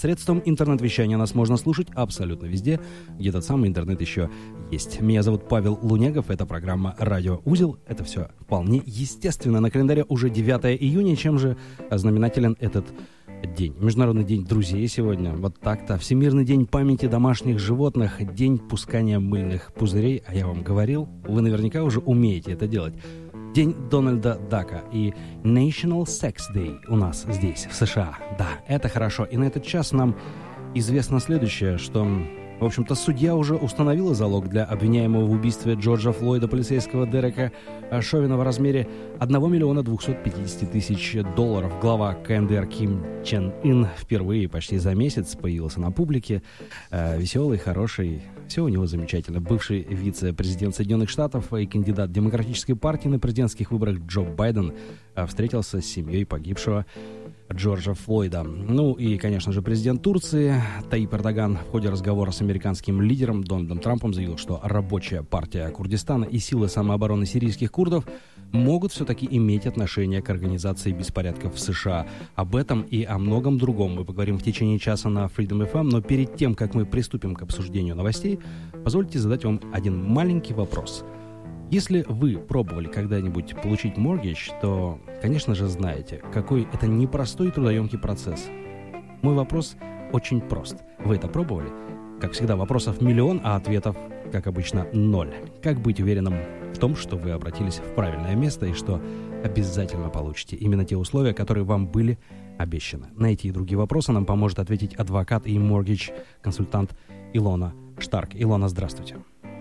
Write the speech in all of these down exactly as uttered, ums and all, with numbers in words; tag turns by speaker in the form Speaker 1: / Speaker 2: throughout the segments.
Speaker 1: Средством интернет-вещания нас можно слушать абсолютно везде, где этот самый интернет еще есть. Меня зовут Павел Лунягов, это программа «Радио Узел». Это все вполне естественно. На календаре уже девятое июня, чем же знаменателен этот день? Международный день друзей сегодня, вот так-то. Всемирный день памяти домашних животных, день пускания мыльных пузырей. А я вам говорил, вы наверняка уже умеете это делать. День Дональда Дака и National Sex Day у нас здесь, в США. Да, это хорошо. И на этот час нам известно следующее, что, в общем-то, судья уже установила залог для обвиняемого в убийстве Джорджа Флойда, полицейского Дерека Шовина, в размере одного миллиона двухсот пятидесяти тысяч долларов. Глава КНДР Ким Чен Ын впервые почти за месяц появился на публике. Э, веселый, хороший, все у него замечательно. Бывший вице-президент Соединенных Штатов и кандидат Демократической партии на президентских выборах Джо Байден э, встретился с семьей погибшего Джорджа Флойда. Ну и, конечно же, президент Турции Таип Эрдоган в ходе разговора с американским лидером Дональдом Трампом заявил, что рабочая партия Курдистана и силы самообороны сирийских курдов могут все-таки иметь отношение к организации беспорядков в США. Об этом и о многом другом мы поговорим в течение часа на Freedom эф эм, но перед тем, как мы приступим к обсуждению новостей, позвольте задать вам один маленький вопрос. Если вы пробовали когда-нибудь получить mortgage, то, конечно же, знаете, какой это непростой и трудоемкий процесс. Мой вопрос очень прост. Вы это пробовали? Как всегда, вопросов миллион, а ответов, как обычно, ноль. Как быть уверенным в том, что вы обратились в правильное место и что обязательно получите именно те условия, которые вам были обещаны? На эти и другие вопросы нам поможет ответить адвокат и mortgage-консультант Илона Штарк. Илона, здравствуйте.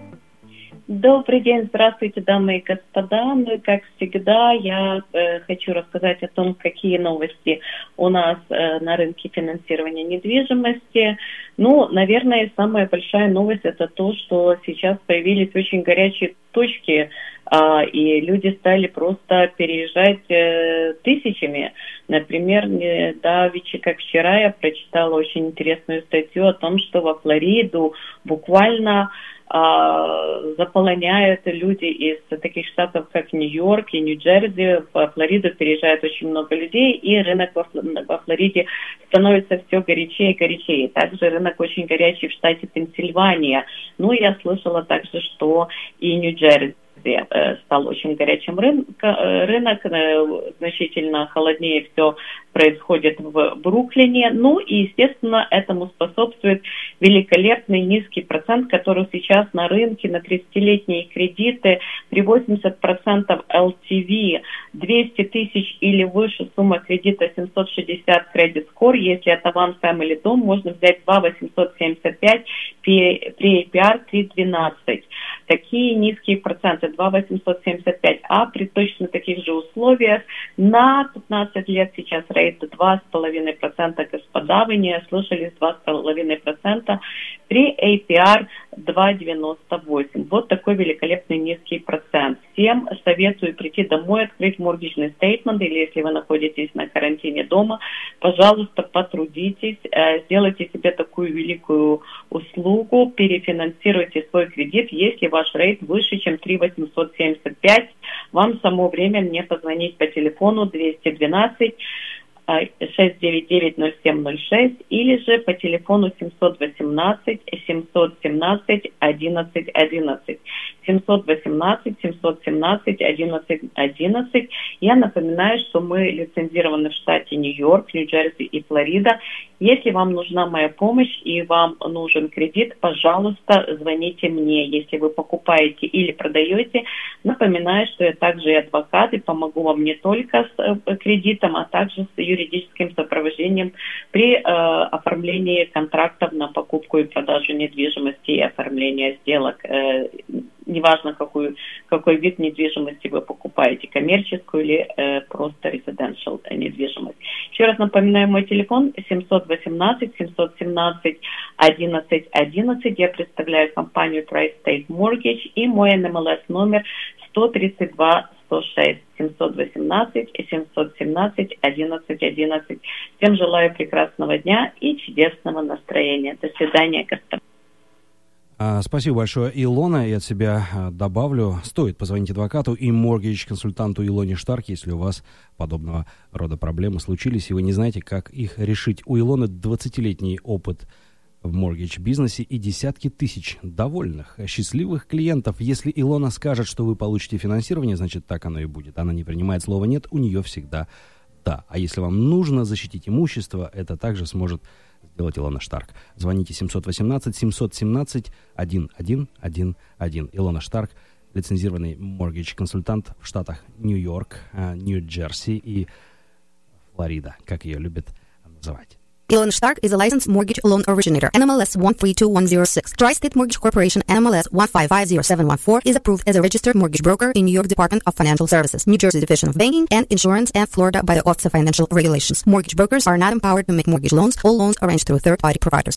Speaker 2: Добрый день, здравствуйте, дамы и господа. Ну и как всегда, я э, хочу рассказать о том, какие новости у нас э, на рынке финансирования недвижимости. Ну, наверное, самая большая новость — это то, что сейчас появились очень горячие точки, э, и люди стали просто переезжать э, тысячами. Например, не давеча, как вчера, я прочитала очень интересную статью о том, что во Флориду буквально заполоняют люди из таких штатов, как Нью-Йорк и Нью-Джерси. В Флориду переезжает очень много людей, и рынок во, во Флориде становится все горячее и горячее. Также рынок очень горячий в штате Пенсильвания. Ну, я слышала также, что и Нью-Джерси стал очень горячим рынок, рынок, значительно холоднее все происходит в Бруклине. Ну и, естественно, этому способствует великолепный низкий процент, который сейчас на рынке на тридцатилетние кредиты при восемьдесят процентов эл ти ви, двести тысяч или выше сумма кредита семьсот шестьдесят credit score. Если это One Family дом, можно взять два восемьсот семьдесят пять при эй пи ар три двенадцать. Такие низкие проценты, два восемьсот семьдесят пять, а при точно таких же условиях на пятнадцать лет сейчас рейд два с половиной процента, господа, вы не ослышались, два с половиной процента при эй пи ар два девяносто восемь. Вот такой великолепный низкий процент. Всем советую прийти домой, открыть моргиджный стейтмент, или если вы находитесь на карантине дома, пожалуйста, потрудитесь, сделайте себе такую великую услугу, перефинансируйте свой кредит, если ваш рейт выше, чем три восемьсот семьдесят пять, вам само время мне позвонить по телефону двести двенадцать шесть девять девять ноль семь ноль шесть или же по телефону семьсот восемнадцать семьсот семнадцать одиннадцать одиннадцать. семьсот восемнадцать семьсот семнадцать одиннадцать одиннадцать. Я напоминаю, что мы лицензированы в штате Нью-Йорк, Нью-Джерси и Флорида. Если вам нужна моя помощь и вам нужен кредит, пожалуйста, звоните мне. Если вы покупаете или продаете, напоминаю, что я также и адвокат, и помогу вам не только с кредитом, а также с юридическим сопровождением при э, оформлении контрактов на покупку и продажу недвижимости и оформление сделок. Э, неважно, какую, какой вид недвижимости вы покупаете, коммерческую или э, просто residential недвижимость. Еще раз напоминаю, мой телефон семьсот восемнадцать семьсот семнадцать одиннадцать одиннадцать. Я представляю компанию Tri-State Mortgage, и мой эн эм эл эс номер сто тридцать два сто шесть семьсот восемнадцать семьсот семнадцать одиннадцать одиннадцать. Всем желаю прекрасного дня и чудесного настроения. До свидания, господа.
Speaker 1: Спасибо большое, Илона. Я от себя добавлю, стоит позвонить адвокату и моргидж-консультанту Илоне Штарк, если у вас подобного рода проблемы случились, и вы не знаете, как их решить. У Илоны двадцатилетний опыт в моргидж-бизнесе и десятки тысяч довольных, счастливых клиентов. Если Илона скажет, что вы получите финансирование, значит, так оно и будет. Она не принимает слова «нет», у нее всегда «да». А если вам нужно защитить имущество, это также сможет сделать Илона Штарк. Звоните семьсот восемнадцать семьсот семнадцать один один один один. Илона Штарк, лицензированный моргидж-консультант в штатах Нью-Йорк, Нью-Джерси и Флорида, как ее любят называть.
Speaker 3: Ilona Stark is a licensed mortgage loan originator. N M L S one three two one zero six. Tri-State Mortgage Corporation N M L S one five five zero seven one four is approved as a registered mortgage broker in New York Department of Financial Services, New Jersey Division of Banking and Insurance, and Florida by the Office of Financial Regulations. Mortgage brokers are not empowered to make mortgage loans. All loans arranged through third-party providers.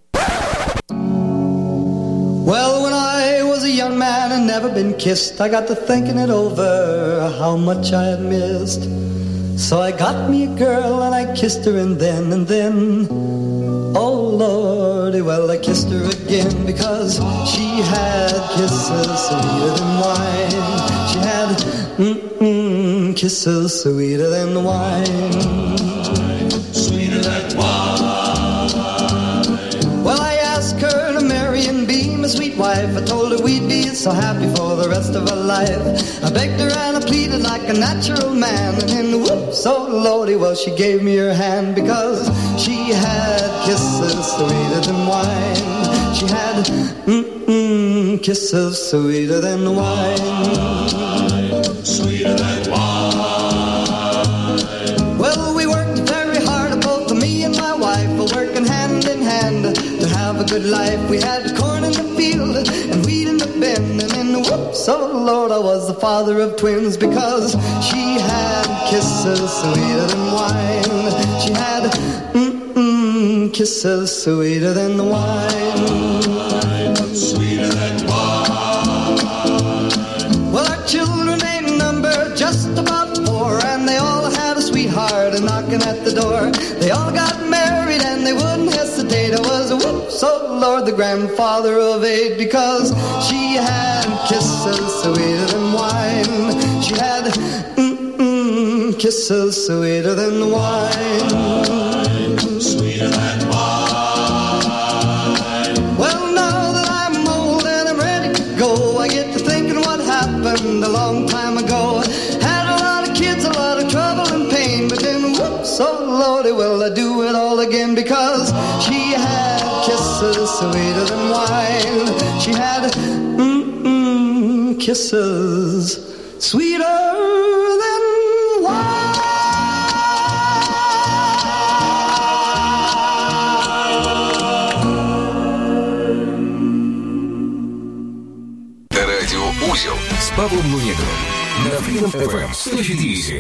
Speaker 4: Well, when I was a young man and never been kissed, I got to thinking it over, how much I had missed. So I got me a girl and I kissed her, and then, and then, oh Lordy, well I kissed her again, because she had kisses sweeter than wine. She had mm-mm, kisses sweeter than wine. Sweeter than wine. Well, I asked her to marry and be my sweet wife. I told her we'd be so happy for the rest of our life. I begged her and I pleaded like a natural man, and then whoops, oh Lordy, well she gave me her hand, because she had kisses sweeter than wine. She had mm-mm, kisses sweeter than wine. Sweeter than wine. Well, we worked very hard, both me and my wife, working hand in hand to have a good life. We had corn in the field and wheat in the bin, and then whoops, oh Lord, I was the father of twins, because she had kisses sweeter than wine. She had mm-mm, kisses sweeter than wine. Sweeter than wine. Well, our children ain't numbered, just about four, and they all had a sweetheart knocking at the door. They all got married and they wouldn't hesitate. I was a whoops, oh Lord, the grandfather of eight, because she had kisses sweeter than wine. She had mm-mm, kisses sweeter than wine. Sweeter than wine. Well, now that I'm old and I'm ready to go, I get to thinking what happened a long time ago. Had a lot of kids, a lot of trouble and pain, but then whoops, oh Lordy, well I do it all again, because she had kisses sweeter than wine. She had mm-mm, kisses sweeter than wine.
Speaker 5: Радио Узел с Павлом Лунеговым на Freedom эф эм сто четыре семь.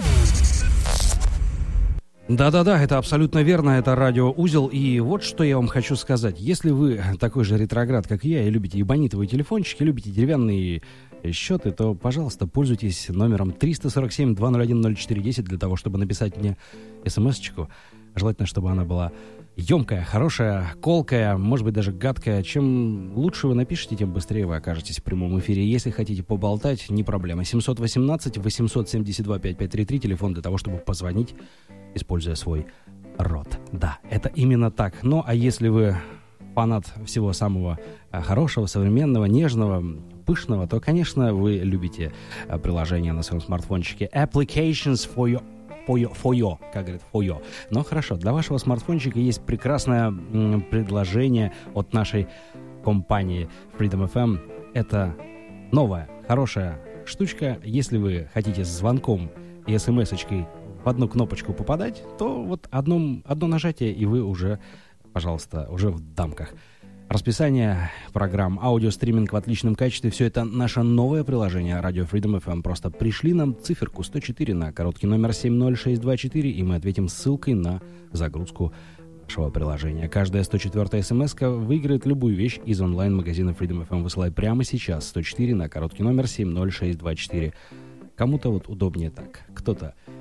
Speaker 1: Да-да-да, это абсолютно верно, это радио Узел. И вот что я вам хочу сказать. Если вы такой же ретроград, как и я, и любите ебанитовые телефончики, любите деревянные счеты, то, пожалуйста, пользуйтесь номером триста сорок семь двести один ноль четыре десять для того, чтобы написать мне смс-очку. Желательно, чтобы она была емкая, хорошая, колкая, может быть, даже гадкая. Чем лучше вы напишете, тем быстрее вы окажетесь в прямом эфире. Если хотите поболтать, не проблема. семьсот восемнадцать восемьсот семьдесят два пятьдесят пять тридцать три, телефон для того, чтобы позвонить, используя свой рот. Да, это именно так. Ну, а если вы фанат всего самого хорошего, современного, нежного, пышного, то, конечно, вы любите приложение на своем смартфончике Applications for your For your, for your, как говорят, for your. Но хорошо, для вашего смартфончика есть прекрасное м, предложение от нашей компании Freedom эф эм. Это новая, хорошая штучка. Если вы хотите с звонком и смс-очкой в одну кнопочку попадать, то вот одно, одно нажатие, и вы уже, пожалуйста, уже в дамках. Расписание программ, аудиостриминг в отличном качестве — все это наше новое приложение Radio Freedom эф эм. Просто пришли нам циферку сто четыре на короткий номер семь ноль шесть два четыре, и мы ответим ссылкой на загрузку нашего приложения. Каждая сто четвёртая смс-ка выиграет любую вещь из онлайн-магазина Freedom эф эм. Высылай прямо сейчас сто четыре на короткий номер семь ноль шесть два четыре. Кому-то вот удобнее так, кто-то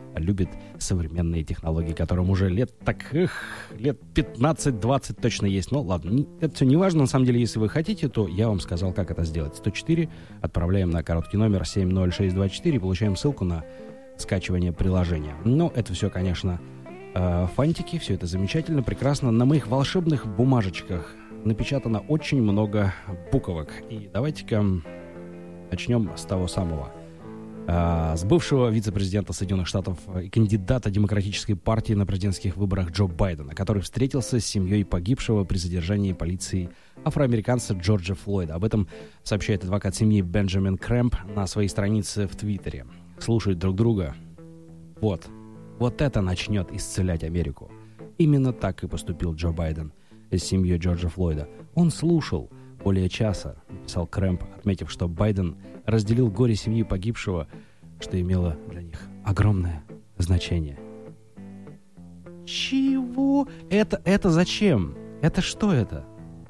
Speaker 1: любит современные технологии, которым уже лет так, эх, лет пятнадцать-двадцать точно есть. Ну, ладно, не, это все не важно. На самом деле, если вы хотите, то я вам сказал, как это сделать. сто четыре отправляем на короткий номер семь ноль шесть два четыре и получаем ссылку на скачивание приложения. Но это все, конечно, э, фантики, все это замечательно, прекрасно. На моих волшебных бумажечках напечатано очень много буквок. И давайте-ка начнем с того самого. С бывшего вице-президента Соединенных Штатов и кандидата Демократической партии на президентских выборах Джо Байдена, который встретился с семьей погибшего при задержании полиции афроамериканца Джорджа Флойда. Об этом сообщает адвокат семьи Бенджамин Крэмп на своей странице в Твиттере. Слушают друг друга. Вот. Вот это начнет исцелять Америку. Именно так и поступил Джо Байден с семьей Джорджа Флойда. Он слушал более часа, написал Крэмп, отметив, что Байден разделил горе семьи погибшего, что имело для них огромное значение. Чего? Это, это зачем? Это что это?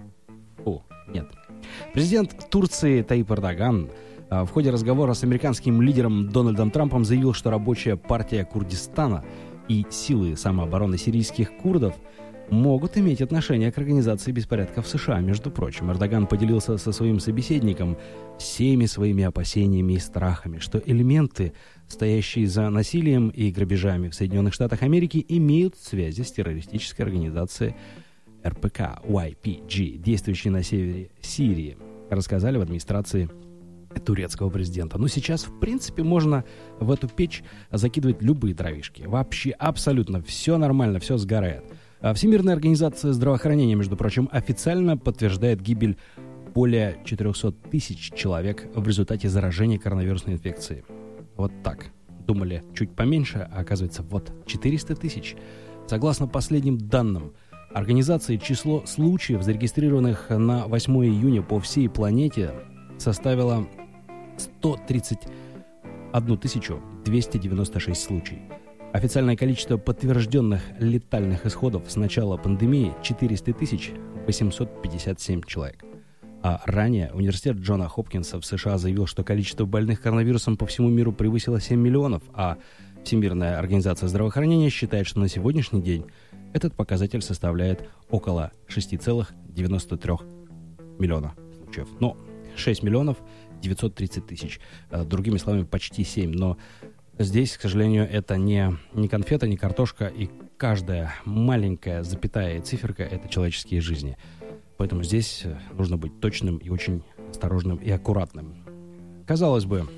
Speaker 1: О, нет. Президент Турции Таyyip Эрдоган в ходе разговора с американским лидером Дональдом Трампом заявил, что рабочая партия Курдистана и силы самообороны сирийских курдов могут иметь отношение к организации беспорядков в США. Между прочим, Эрдоган поделился со своим собеседником всеми своими опасениями и страхами, что элементы, стоящие за насилием и грабежами в Соединенных Штатах Америки, имеют связи с террористической организацией эр пэ ка уай пи джи, действующей на севере Сирии, рассказали в администрации турецкого президента. Но сейчас, в принципе, можно в эту печь закидывать любые дровишки. Вообще абсолютно все нормально, все сгорает. Всемирная организация здравоохранения, между прочим, официально подтверждает гибель более четыреста тысяч человек в результате заражения коронавирусной инфекцией. Вот так. Думали чуть поменьше, а оказывается вот четыреста тысяч. Согласно последним данным организации, число случаев, зарегистрированных на восьмое июня по всей планете, составило сто тридцать одну тысячу двести девяносто шесть случаев. Официальное количество подтвержденных летальных исходов с начала пандемии четыреста тысяч восемьсот пятьдесят семь человек. А ранее университет Джона Хопкинса в США заявил, что количество больных коронавирусом по всему миру превысило семь миллионов, а Всемирная организация здравоохранения считает, что на сегодняшний день этот показатель составляет около шесть целых девяносто три миллиона случаев. Но шесть миллионов девятьсот тридцать тысяч. Другими словами, почти семь. Но здесь, к сожалению, это не, не конфета, не картошка, и каждая маленькая запятая и циферка — это человеческие жизни. Поэтому здесь нужно быть точным и очень осторожным и аккуратным. Казалось бы,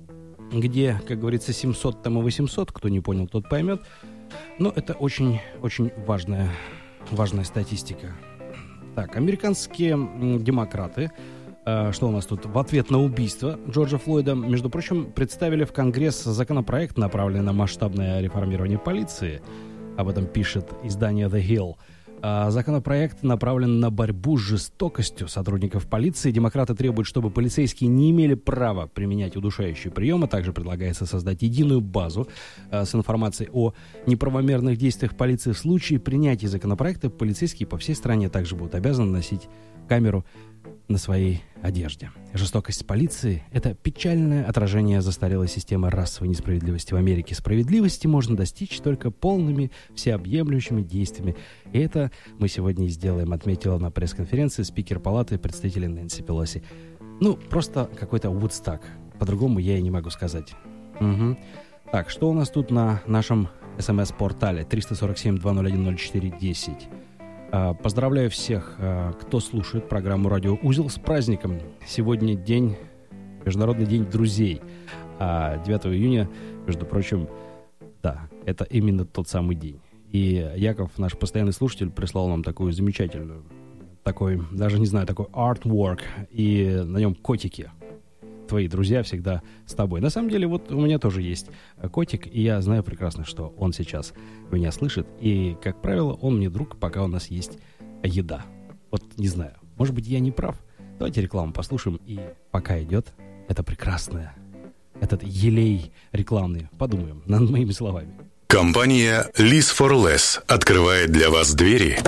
Speaker 1: где, как говорится, семьсот, там и восемьсот, кто не понял, тот поймет. Но это очень, очень важная, важная статистика. Так, американские демократы, что у нас тут? В ответ на убийство Джорджа Флойда, между прочим, представили в Конгресс законопроект, направленный на масштабное реформирование полиции. Об этом пишет издание The Hill. Законопроект направлен на борьбу с жестокостью сотрудников полиции. Демократы требуют, чтобы полицейские не имели права применять удушающие приемы. Также предлагается создать единую базу с информацией о неправомерных действиях полиции. В случае принятия законопроекта полицейские по всей стране также будут обязаны носить камеру на своей одежде. Жестокость полиции — это печальное отражение застарелой системы расовой несправедливости в Америке. Справедливости можно достичь только полными, всеобъемлющими действиями. И это мы сегодня и сделаем, отметила на пресс-конференции спикер палаты представителей Нэнси Пелоси. Ну, просто какой-то Вудстак. По-другому я и не могу сказать. Угу. Так, что у нас тут на нашем смс-портале? триста сорок семь двести один ноль четыре десять. Поздравляю всех, кто слушает программу «Радио Узел» с праздником. Сегодня день, Международный день друзей. А девятого июня, между прочим, да, это именно тот самый день. И Яков, наш постоянный слушатель, прислал нам такую замечательную, такой, даже не знаю, такой artwork, и на нем котики. Твои друзья всегда с тобой. На самом деле, вот у меня тоже есть котик, и я знаю прекрасно, что он сейчас меня слышит. И, как правило, он мне друг, пока у нас есть еда. Вот не знаю, может быть, я не прав. Давайте рекламу послушаем, и пока идет это прекрасное, этот елей рекламный, подумаем над моими словами.
Speaker 6: Компания Liz for Less открывает для вас двери.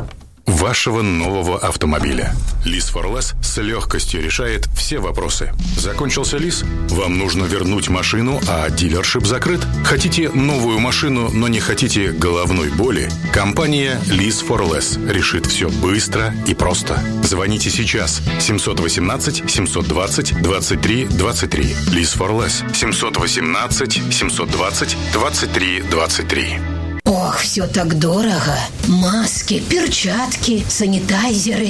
Speaker 6: вашего нового автомобиля. Лиз фор Лесс с легкостью решает все вопросы. Закончился лиз? Вам нужно вернуть машину, а дилершип закрыт? Хотите новую машину, но не хотите головной боли? Компания Лиз фор Лесс решит все быстро и просто. Звоните сейчас. семь один восемь семь два ноль двадцать три двадцать три. Лиз фор Лесс. семь один восемь семь два ноль двадцать три двадцать три.
Speaker 7: Ох, все так дорого. Маски, перчатки, санитайзеры.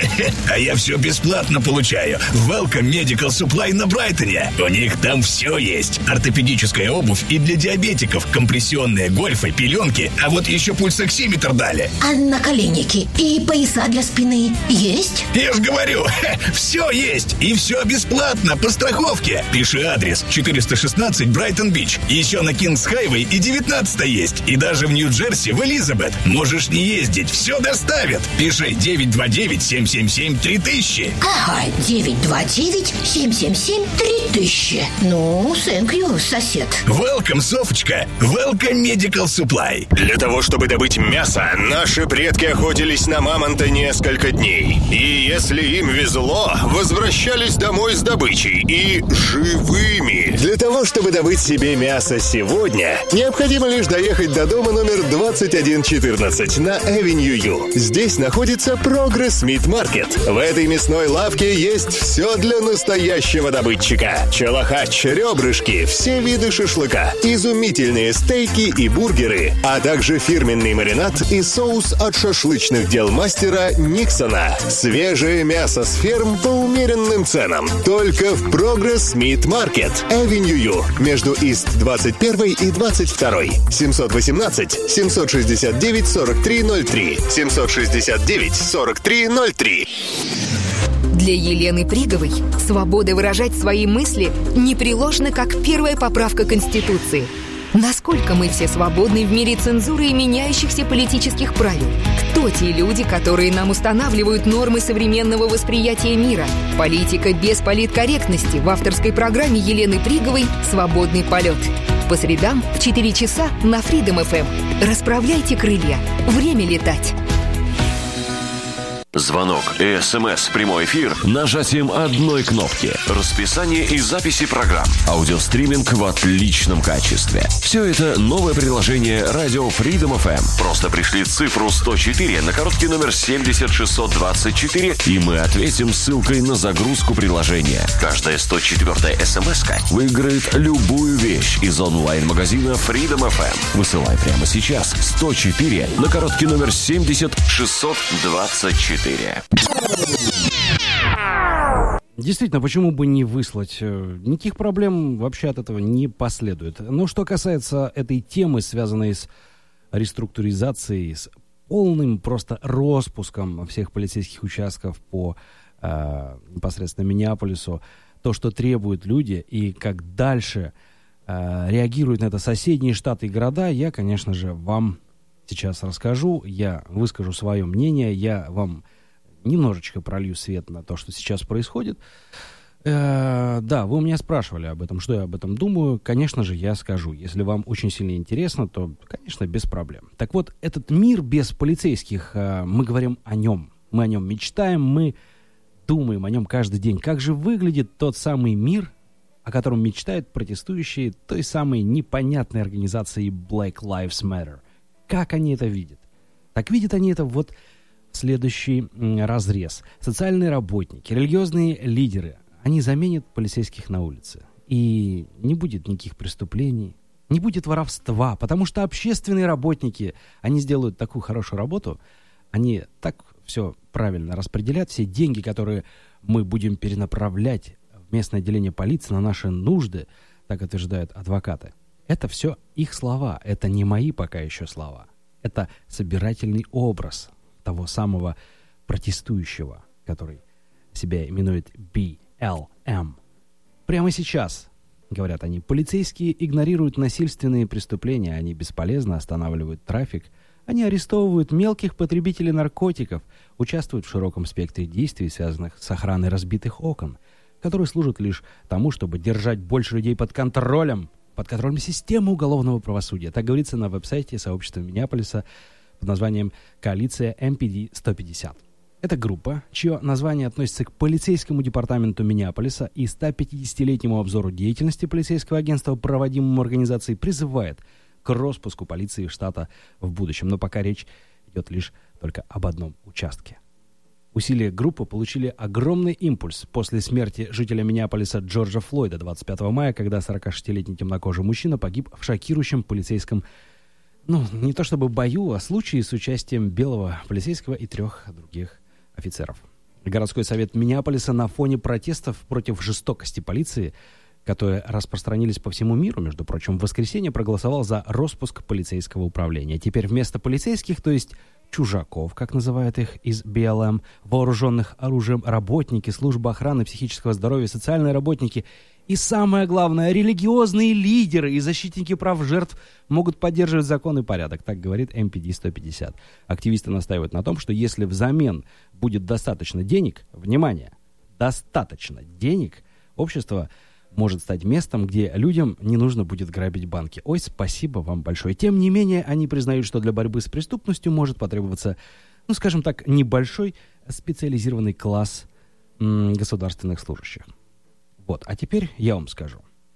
Speaker 8: А я все бесплатно получаю. Welcome Medical Supply на Брайтоне. У них там все есть. Ортопедическая обувь и для диабетиков, компрессионные гольфы, пеленки. А вот еще пульсоксиметр дали.
Speaker 7: А наколенники и пояса для спины есть?
Speaker 8: Я ж говорю, все есть. И все бесплатно, по страховке. Пиши адрес четыреста шестнадцать Брайтон-Бич. Еще на Кингс-Хайвей и девятнадцать есть. И даже в Нью-Джерси, в Элизабет. Можешь не ездить, все доставят. Пиши девять два девять семь семь семь три тысячи.
Speaker 7: Ага, девять два девять семь семь семь три тысячи. Ну, thank you, сосед.
Speaker 8: Welcome, Софочка. Welcome Medical Supply.
Speaker 9: Для того, чтобы добыть мясо, наши предки охотились на мамонта несколько дней. И если им везло, возвращались домой с добычей и живыми. Для того, чтобы добыть себе мясо сегодня, необходимо лишь доехать до дома номер двадцать один четырнадцать на Avenue U. Здесь находится Progress Meat Market. В этой мясной лавке есть все для настоящего добытчика. Челохач, ребрышки, все виды шашлыка, изумительные стейки и бургеры, а также фирменный маринад и соус от шашлычных дел мастера Никсона. Свежее мясо с ферм по умеренным ценам. Только в Progress Meat Market. Avenue U. Между Ист двадцать первой и двадцать второй. семь один восемь семь шесть девять сорок три ноль три. семь шесть девять сорок три ноль три.
Speaker 10: Для Елены Приговой свобода выражать свои мысли непреложна, как первая поправка Конституции. Насколько мы все свободны в мире цензуры и меняющихся политических правил? Кто те люди, которые нам устанавливают нормы современного восприятия мира? Политика без политкорректности в авторской программе Елены Приговой «Свободный полет». По средам в четыре часа на Freedom эф эм. Расправляйте крылья. Время летать.
Speaker 11: Звонок и СМС в прямой эфир нажатием одной кнопки. Расписание и записи программ. Аудиостриминг в отличном качестве. Все это новое приложение радио Freedom эф эм. Просто пришли цифру сто четыре на короткий номер семьдесят шестьсот двадцать четыре, и мы ответим ссылкой на загрузку приложения. Каждая сто четвёртая СМС-ка выиграет любую вещь из онлайн-магазина Freedom эф эм. Высылай прямо сейчас сто четыре на короткий номер семьдесят шестьсот двадцать четыре.
Speaker 1: Действительно, почему бы не выслать? Никаких проблем вообще от этого не последует. Но что касается этой темы, связанной с реструктуризацией, с полным просто распуском всех полицейских участков по э, непосредственно Миннеаполису, то, что требуют люди, и как дальше э, реагируют на это соседние штаты и города, я, конечно же, вам сейчас расскажу, я выскажу свое мнение, я вам немножечко пролью свет на то, что сейчас происходит. Э, да, вы у меня спрашивали об этом, что я об этом думаю. Конечно же, я скажу. Если вам очень сильно интересно, то, конечно, без проблем. Так вот, этот мир без полицейских, э, мы говорим о нем. Мы о нем мечтаем, мы думаем о нем каждый день. Как же выглядит тот самый мир, о котором мечтают протестующие той самой непонятной организации Black Lives Matter? Как они это видят? Так видят они это вот в следующий разрез. Социальные работники, религиозные лидеры, они заменят полицейских на улице. И не будет никаких преступлений, не будет воровства, потому что общественные работники, они сделают такую хорошую работу, они так все правильно распределят, все деньги, которые мы будем перенаправлять в местное отделение полиции на наши нужды, так утверждают адвокаты. Это все их слова, это не мои пока еще слова. Это собирательный образ того самого протестующего, который себя именует би эл эм. Прямо сейчас, говорят они, полицейские игнорируют насильственные преступления, они бесполезно останавливают трафик, они арестовывают мелких потребителей наркотиков, участвуют в широком спектре действий, связанных с охраной разбитых окон, которые служат лишь тому, чтобы держать больше людей под контролем, под контролем системы уголовного правосудия. Так говорится на веб-сайте сообщества Миннеаполиса под названием «Коалиция эм пи ди сто пятьдесят». Это группа, чье название относится к полицейскому департаменту Миннеаполиса и ста пятидесятилетнему обзору деятельности полицейского агентства, проводимому организацией, призывает к распуску полиции штата в будущем. Но пока речь идет лишь только об одном участке. Усилия группы получили огромный импульс после смерти жителя Миннеаполиса Джорджа Флойда двадцать пятого мая, когда сорокашестилетний темнокожий мужчина погиб в шокирующем полицейском, ну, не то чтобы бою, а случае с участием белого полицейского и трех других офицеров. Городской совет Миннеаполиса на фоне протестов против жестокости полиции, которые распространились по всему миру, между прочим, в воскресенье проголосовал за распуск полицейского управления. Теперь вместо полицейских, то есть чужаков, как называют их из би эл эм, вооруженных оружием работники, службы охраны психического здоровья, социальные работники и, самое главное, религиозные лидеры и защитники прав жертв могут поддерживать закон и порядок, так говорит эм пи ди сто пятьдесят. Активисты настаивают на том, что если взамен будет достаточно денег, внимание, достаточно денег, общество может стать местом, где людям не нужно будет грабить банки. Ой, спасибо вам большое. Тем не менее, они признают, что для борьбы с преступностью может потребоваться, ну, скажем так, небольшой специализированный класс м- государственных служащих. Вот, а теперь я вам скажу.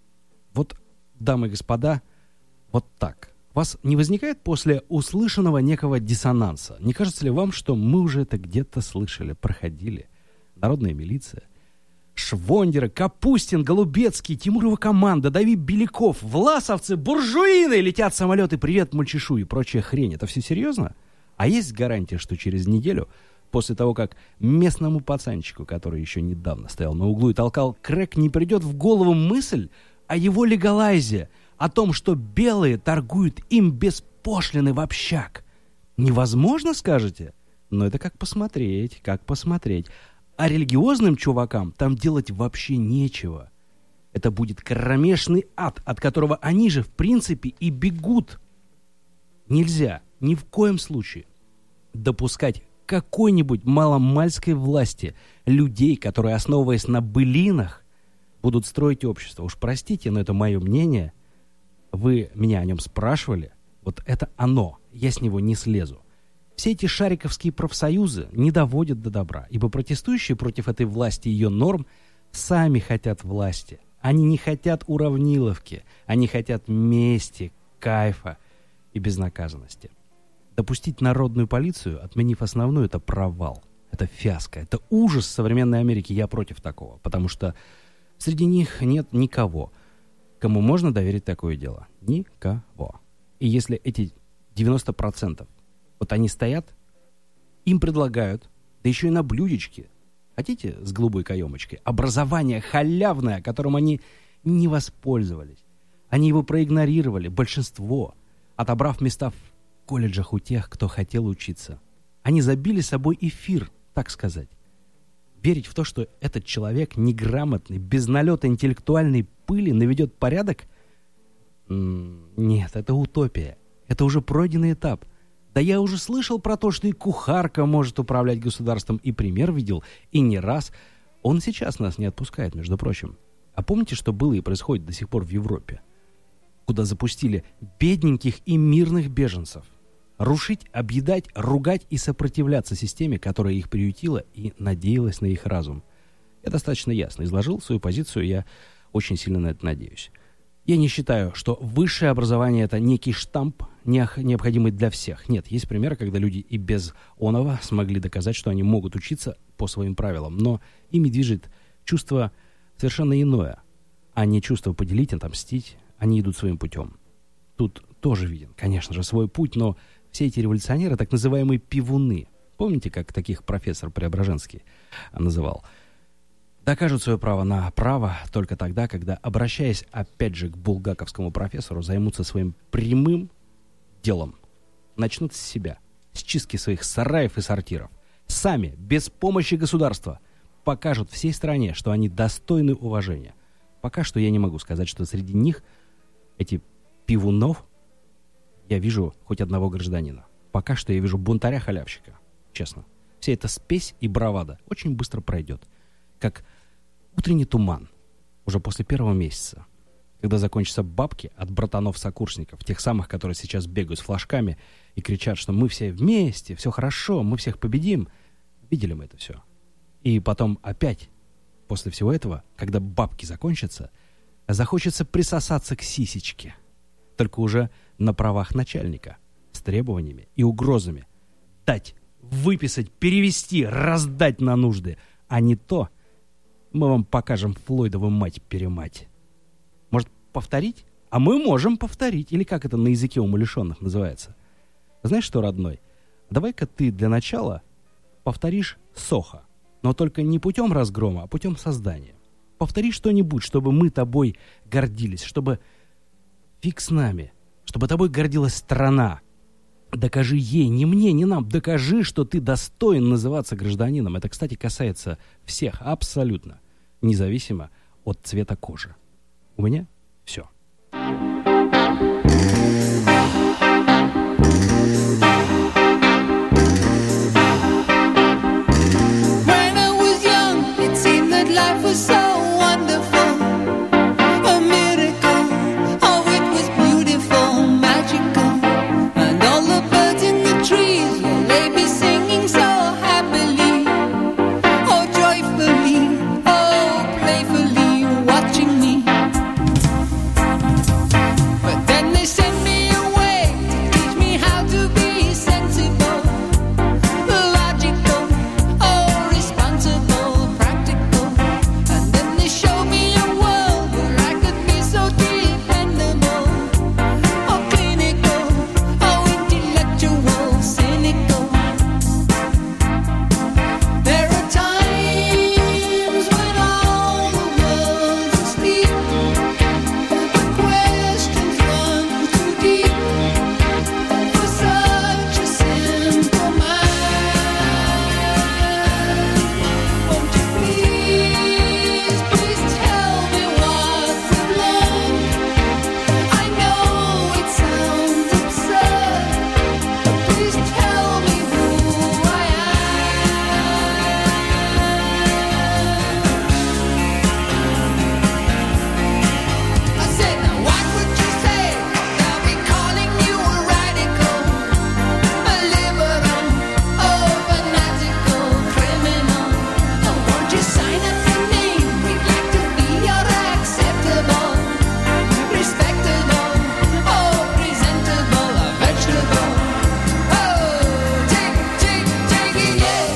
Speaker 1: Вот, дамы и господа, вот так. У вас не возникает после услышанного некого диссонанса? Не кажется ли вам, что мы уже это где-то слышали, проходили? Народная милиция, Швондеры, Капустин, Голубецкий, Тимурова команда, Давид Беляков, власовцы, буржуины, летят самолеты, привет, мальчишу и прочая хрень. Это все серьезно? А есть гарантия, что через неделю, после того, как местному пацанчику, который еще недавно стоял на углу и толкал крэк, не придет в голову мысль о его легалайзе, о том, что белые торгуют им без пошлины в общак? Невозможно, скажете? Но это как посмотреть, как посмотреть. А религиозным чувакам там делать вообще нечего. Это будет кромешный ад, от которого они же, в принципе, и бегут. Нельзя ни в коем случае допускать какой-нибудь маломальской власти людей, которые, основываясь на былинах, будут строить общество. Уж простите, но это мое мнение. Вы меня о нем спрашивали. Вот это оно. Я с него не слезу. Все эти шариковские профсоюзы не доводят до добра, ибо протестующие против этой власти и ее норм сами хотят власти. Они не хотят уравниловки, они хотят мести, кайфа и безнаказанности. Допустить народную полицию, отменив основную, это провал, это фиаско, это ужас современной Америки. Я против такого, потому что среди них нет никого, кому можно доверить такое дело. Никого. И если эти девяносто процентов вот они стоят, им предлагают, да еще и на блюдечке, хотите, с голубой каемочкой, образование халявное, которым они не воспользовались. Они его проигнорировали, большинство, отобрав места в колледжах у тех, кто хотел учиться. Они забили собой эфир, так сказать. Верить в то, что этот человек неграмотный, без налета интеллектуальной пыли наведет порядок? М-м- нет, это утопия. Это уже пройденный этап. Да я уже слышал про то, что и кухарка может управлять государством, и пример видел, и не раз. Он сейчас нас не отпускает, между прочим. А помните, что было и происходит до сих пор в Европе? Куда запустили бедненьких и мирных беженцев. Рушить, объедать, ругать и сопротивляться системе, которая их приютила и надеялась на их разум. Я достаточно ясно изложил свою позицию, я очень сильно на это надеюсь. Я не считаю, что высшее образование – это некий штамп, необходимый для всех. Нет, есть примеры, когда люди и без оного смогли доказать, что они могут учиться по своим правилам. Но ими движет чувство совершенно иное, а не чувство поделить, отомстить. Они идут своим путем. Тут тоже виден, конечно же, свой путь, но все эти революционеры, так называемые пивуны, помните, как таких профессор Преображенский называл, докажут свое право на право только тогда, когда, обращаясь опять же к булгаковскому профессору, займутся своим прямым делом. Начнут с себя, с чистки своих сараев и сортиров. Сами, без помощи государства, покажут всей стране, что они достойны уважения. Пока что я не могу сказать, что среди них, эти пивунов, я вижу хоть одного гражданина. Пока что я вижу бунтаря-халявщика. Честно. Вся эта спесь и бравада очень быстро пройдет. Как утренний туман, уже после первого месяца, когда закончатся бабки от братанов-сокурсников, тех самых, которые сейчас бегают с флажками и кричат, что мы все вместе, все хорошо, мы всех победим. Видели мы это все. И потом опять, после всего этого, когда бабки закончатся, захочется присосаться к сисечке. Только уже на правах начальника, с требованиями и угрозами. Дать, выписать, перевести, раздать на нужды. А не то мы вам покажем Флойдову мать-перемать. Может, повторить? А мы можем повторить. Или как это на языке умалишенных называется? Знаешь что, родной? Давай-ка ты для начала повторишь Сохо. Но только не путем разгрома, а путем создания. Повтори что-нибудь, чтобы мы тобой гордились, чтобы фиг с нами, чтобы тобой гордилась страна. Докажи ей, не мне, не нам, докажи, что ты достоин называться гражданином. Это, кстати, касается всех абсолютно, независимо от цвета кожи. У меня все.
Speaker 12: Life was so wonderful, a miracle. Oh, it was beautiful, magical. And all the birds in the trees, well, they be singing so happily. Oh, joyfully, oh, playfully, watching me. But then they sent me away to teach me how to be sensible, logical, oh, responsible, practical. Show me a world where I could be so dependable, oh clinical, oh intellectual, cynical. There are times when all the world's asleep, but questions run too deep for such a simple mind. Won't you please, please tell me what we've learned? I know it sounds absurd, but please tell me who I am. I said, now what would you say? They'll be calling you a radical, a liberal, oh fanatical criminal. Oh, won't you sign up your name? We'd like to be your acceptable, respectable, oh presentable, a vegetable. Oh, take, take, take it, yeah.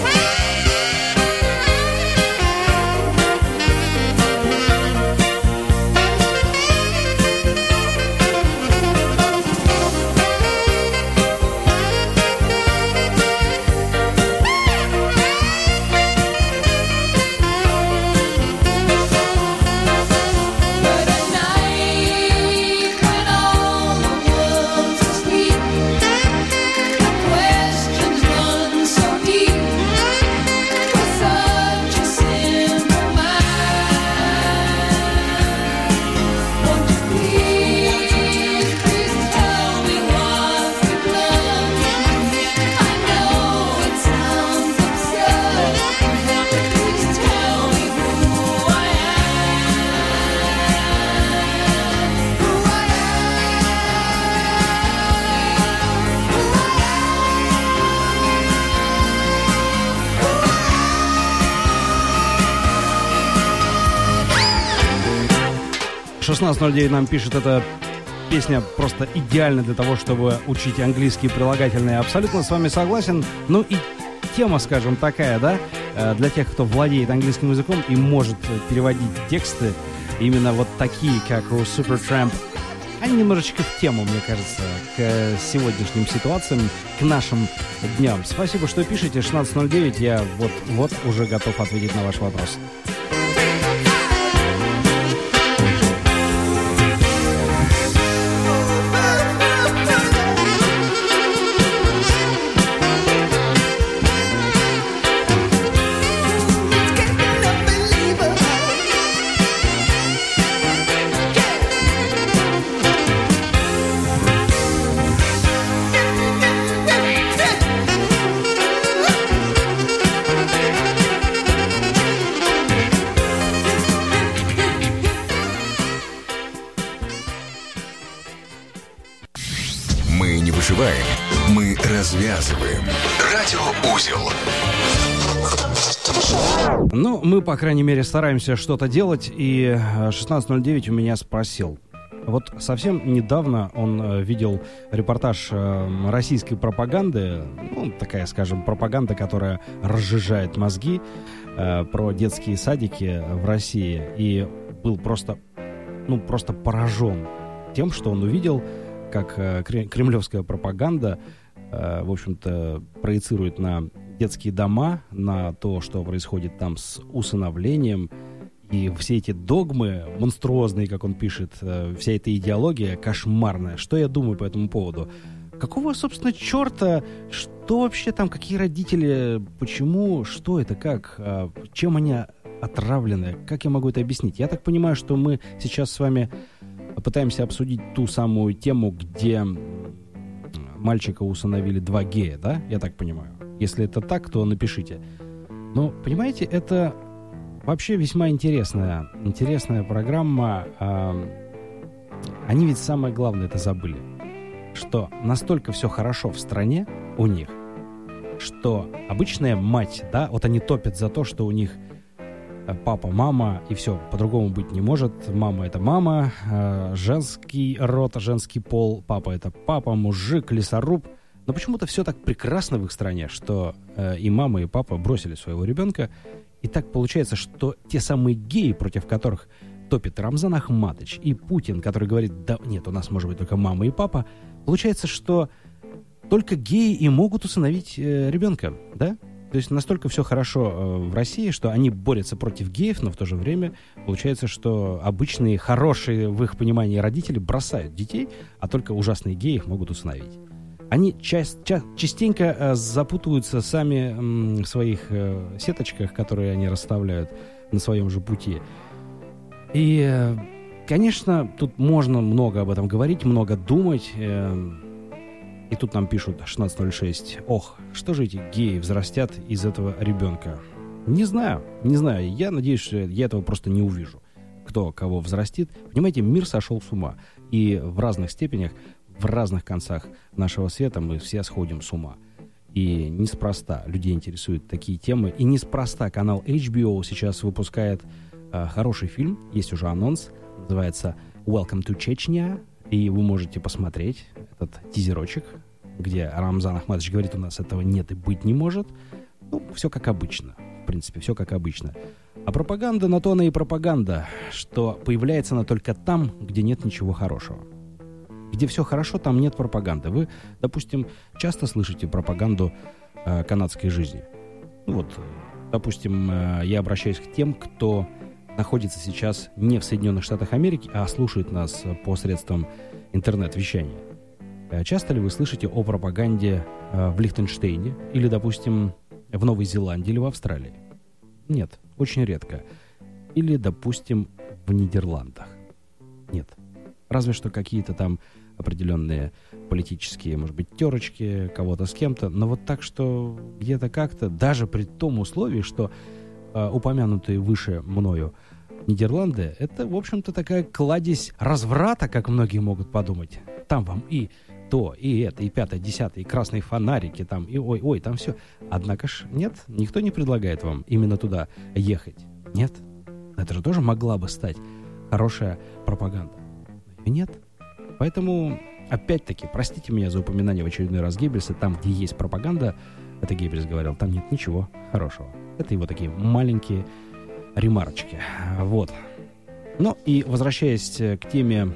Speaker 12: But at night, when all the world's asleep, the questions run so deep for such a simple mind. Won't you please, please tell me what we've learned? I know it sounds absurd, but please tell me who I am. Who I
Speaker 1: шестнадцать ноль девять нам пишет, эта песня просто идеальна для того, чтобы учить английские прилагательные. Абсолютно с вами согласен. Ну и тема, скажем, такая, да, э, для тех, кто владеет английским языком и может э, переводить тексты, именно вот такие, как у Supertramp, они немножечко в тему, мне кажется, к сегодняшним ситуациям, к нашим дням. Спасибо, что пишете. шестнадцать ноль девять, я вот, вот уже готов ответить на ваш вопрос.
Speaker 5: Мы развязываем. Радиоузел.
Speaker 1: Ну, мы, по крайней мере, стараемся что-то делать, и шестнадцать ноль девять у меня спросил. Вот совсем недавно он э, видел репортаж э, российской пропаганды, ну, такая, скажем, пропаганда, которая разжижает мозги, э, про детские садики в России, и был просто, ну, просто поражен тем, что он увидел, как э, кремлевская пропаганда, э, в общем-то, проецирует на детские дома, на то, что происходит там с усыновлением. И все эти догмы монструозные, как он пишет, э, вся эта идеология кошмарная. Что я думаю по этому поводу? Какого, собственно, черта? Что вообще там, какие родители? Почему? Что это? Как? Э, чем они отравлены? Как я могу это объяснить? Я так понимаю, что мы сейчас с вами пытаемся обсудить ту самую тему, где мальчика усыновили два гея, да? Я так понимаю. Если это так, то напишите. Но, понимаете, это... Вообще весьма интересная, интересная программа. Они ведь самое главное это забыли, что настолько все хорошо в стране у них, что обычная мать, да, вот они топят за то, что у них папа, мама, и все, по-другому быть не может. Мама — это мама, женский род, женский пол, папа — это папа, мужик, лесоруб. Но почему-то все так прекрасно в их стране, что и мама, и папа бросили своего ребенка. И так получается, что те самые геи, против которых топит Рамзан Ахматович, и Путин, который говорит, да нет, у нас может быть только мама и папа, получается, что только геи и могут усыновить э, ребенка, да? То есть настолько все хорошо э, в России, что они борются против геев, но в то же время получается, что обычные, хорошие в их понимании родители бросают детей, а только ужасные геи их могут усыновить. Они часть, ча, частенько э, запутываются сами м, в своих э, сеточках, которые они расставляют на своем же пути. И, э, конечно, тут можно много об этом говорить, много думать. Э, и тут нам пишут шестнадцать ноль шесть. Ох, что же эти геи взрастят из этого ребенка? Не знаю, не знаю. Я надеюсь, что я этого просто не увижу. Кто кого взрастит. Понимаете, мир сошел с ума. И в разных степенях, в разных концах нашего света мы все сходим с ума. И неспроста людей интересуют такие темы. И неспроста канал эйч би о сейчас выпускает э, хороший фильм. Есть уже анонс. Называется «Welcome to Chechnya». И вы можете посмотреть этот тизерочек, где Рамзан Ахматович говорит, у нас этого нет и быть не может. Ну, все как обычно. В принципе, все как обычно. А пропаганда на то она и пропаганда, что появляется она только там, где нет ничего хорошего. Где все хорошо, там нет пропаганды. Вы, допустим, часто слышите пропаганду э, канадской жизни. Ну вот, допустим, э, я обращаюсь к тем, кто находится сейчас не в Соединенных Штатах Америки, а слушает нас посредством интернет-вещания. Э, часто ли вы слышите о пропаганде э, в Лихтенштейне или, допустим, в Новой Зеландии или в Австралии? Нет, очень редко. Или, допустим, в Нидерландах? Нет. Разве что какие-то там определенные политические, может быть, терочки кого-то с кем-то. Но вот так, что где-то как-то, даже при том условии, что э, упомянутые выше мною Нидерланды, это, в общем-то, такая кладезь разврата, как многие могут подумать. Там вам и то, и это, и пятое, десятое, и красные фонарики, там, и ой-ой, там все. Однако ж нет, никто не предлагает вам именно туда ехать. Нет. Это же тоже могла бы стать хорошая пропаганда. Нет. Поэтому, опять-таки, простите меня за упоминание в очередной раз Геббельса, там, где есть пропаганда, это Геббельс говорил, там нет ничего хорошего. Это его такие маленькие ремарочки. Вот. Ну, и возвращаясь к теме,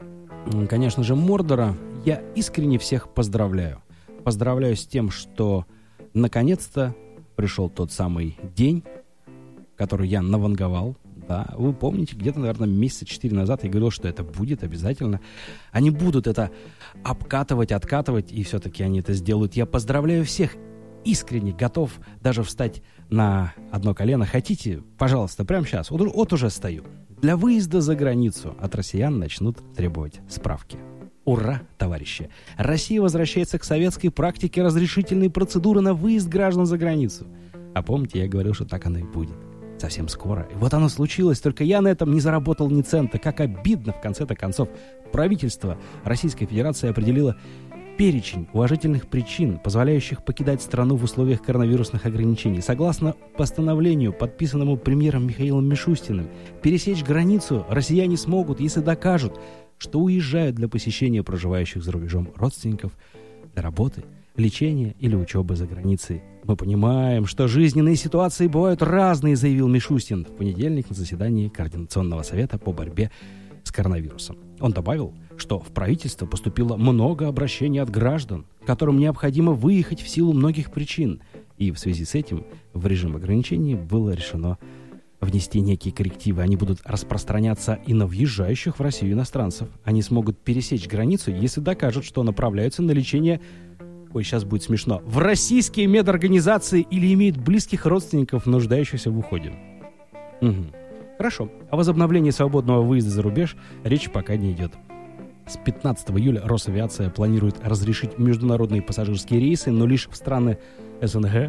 Speaker 1: конечно же, Мордора, я искренне всех поздравляю. Поздравляю с тем, что наконец-то пришел тот самый день, который я наванговал. Да, вы помните, где-то, наверное, месяца четыре назад я говорил, что это будет обязательно. Они будут это обкатывать, откатывать, и все-таки они это сделают. Я поздравляю всех, искренне готов даже встать на одно колено. Хотите, пожалуйста, прямо сейчас, вот, вот уже стою. Для выезда за границу от россиян начнут требовать справки. Ура, товарищи! Россия возвращается к советской практике разрешительной процедуры на выезд граждан за границу. А помните, я говорил, что так оно и будет. Совсем скоро. И вот оно случилось, только я на этом не заработал ни цента. Как обидно, в конце-то концов. Правительство Российской Федерации определило перечень уважительных причин, позволяющих покидать страну в условиях коронавирусных ограничений. Согласно постановлению, подписанному премьером Михаилом Мишустиным, пересечь границу россияне смогут, если докажут, что уезжают для посещения проживающих за рубежом родственников, для работы, лечения или учебы за границей. Мы понимаем, что жизненные ситуации бывают разные, заявил Мишустин в понедельник на заседании Координационного совета по борьбе с коронавирусом. Он добавил, что в правительство поступило много обращений от граждан, которым необходимо выехать в силу многих причин, и в связи с этим в режим ограничений было решено внести некие коррективы. Они будут распространяться и на въезжающих в Россию иностранцев. Они смогут пересечь границу, если докажут, что направляются на лечение, ой, сейчас будет смешно, в российские медорганизации или имеют близких родственников, нуждающихся в уходе. Угу. Хорошо. О возобновлении свободного выезда за рубеж речи пока не идет. С пятнадцатого июля Росавиация планирует разрешить международные пассажирские рейсы, но лишь в страны СНГ,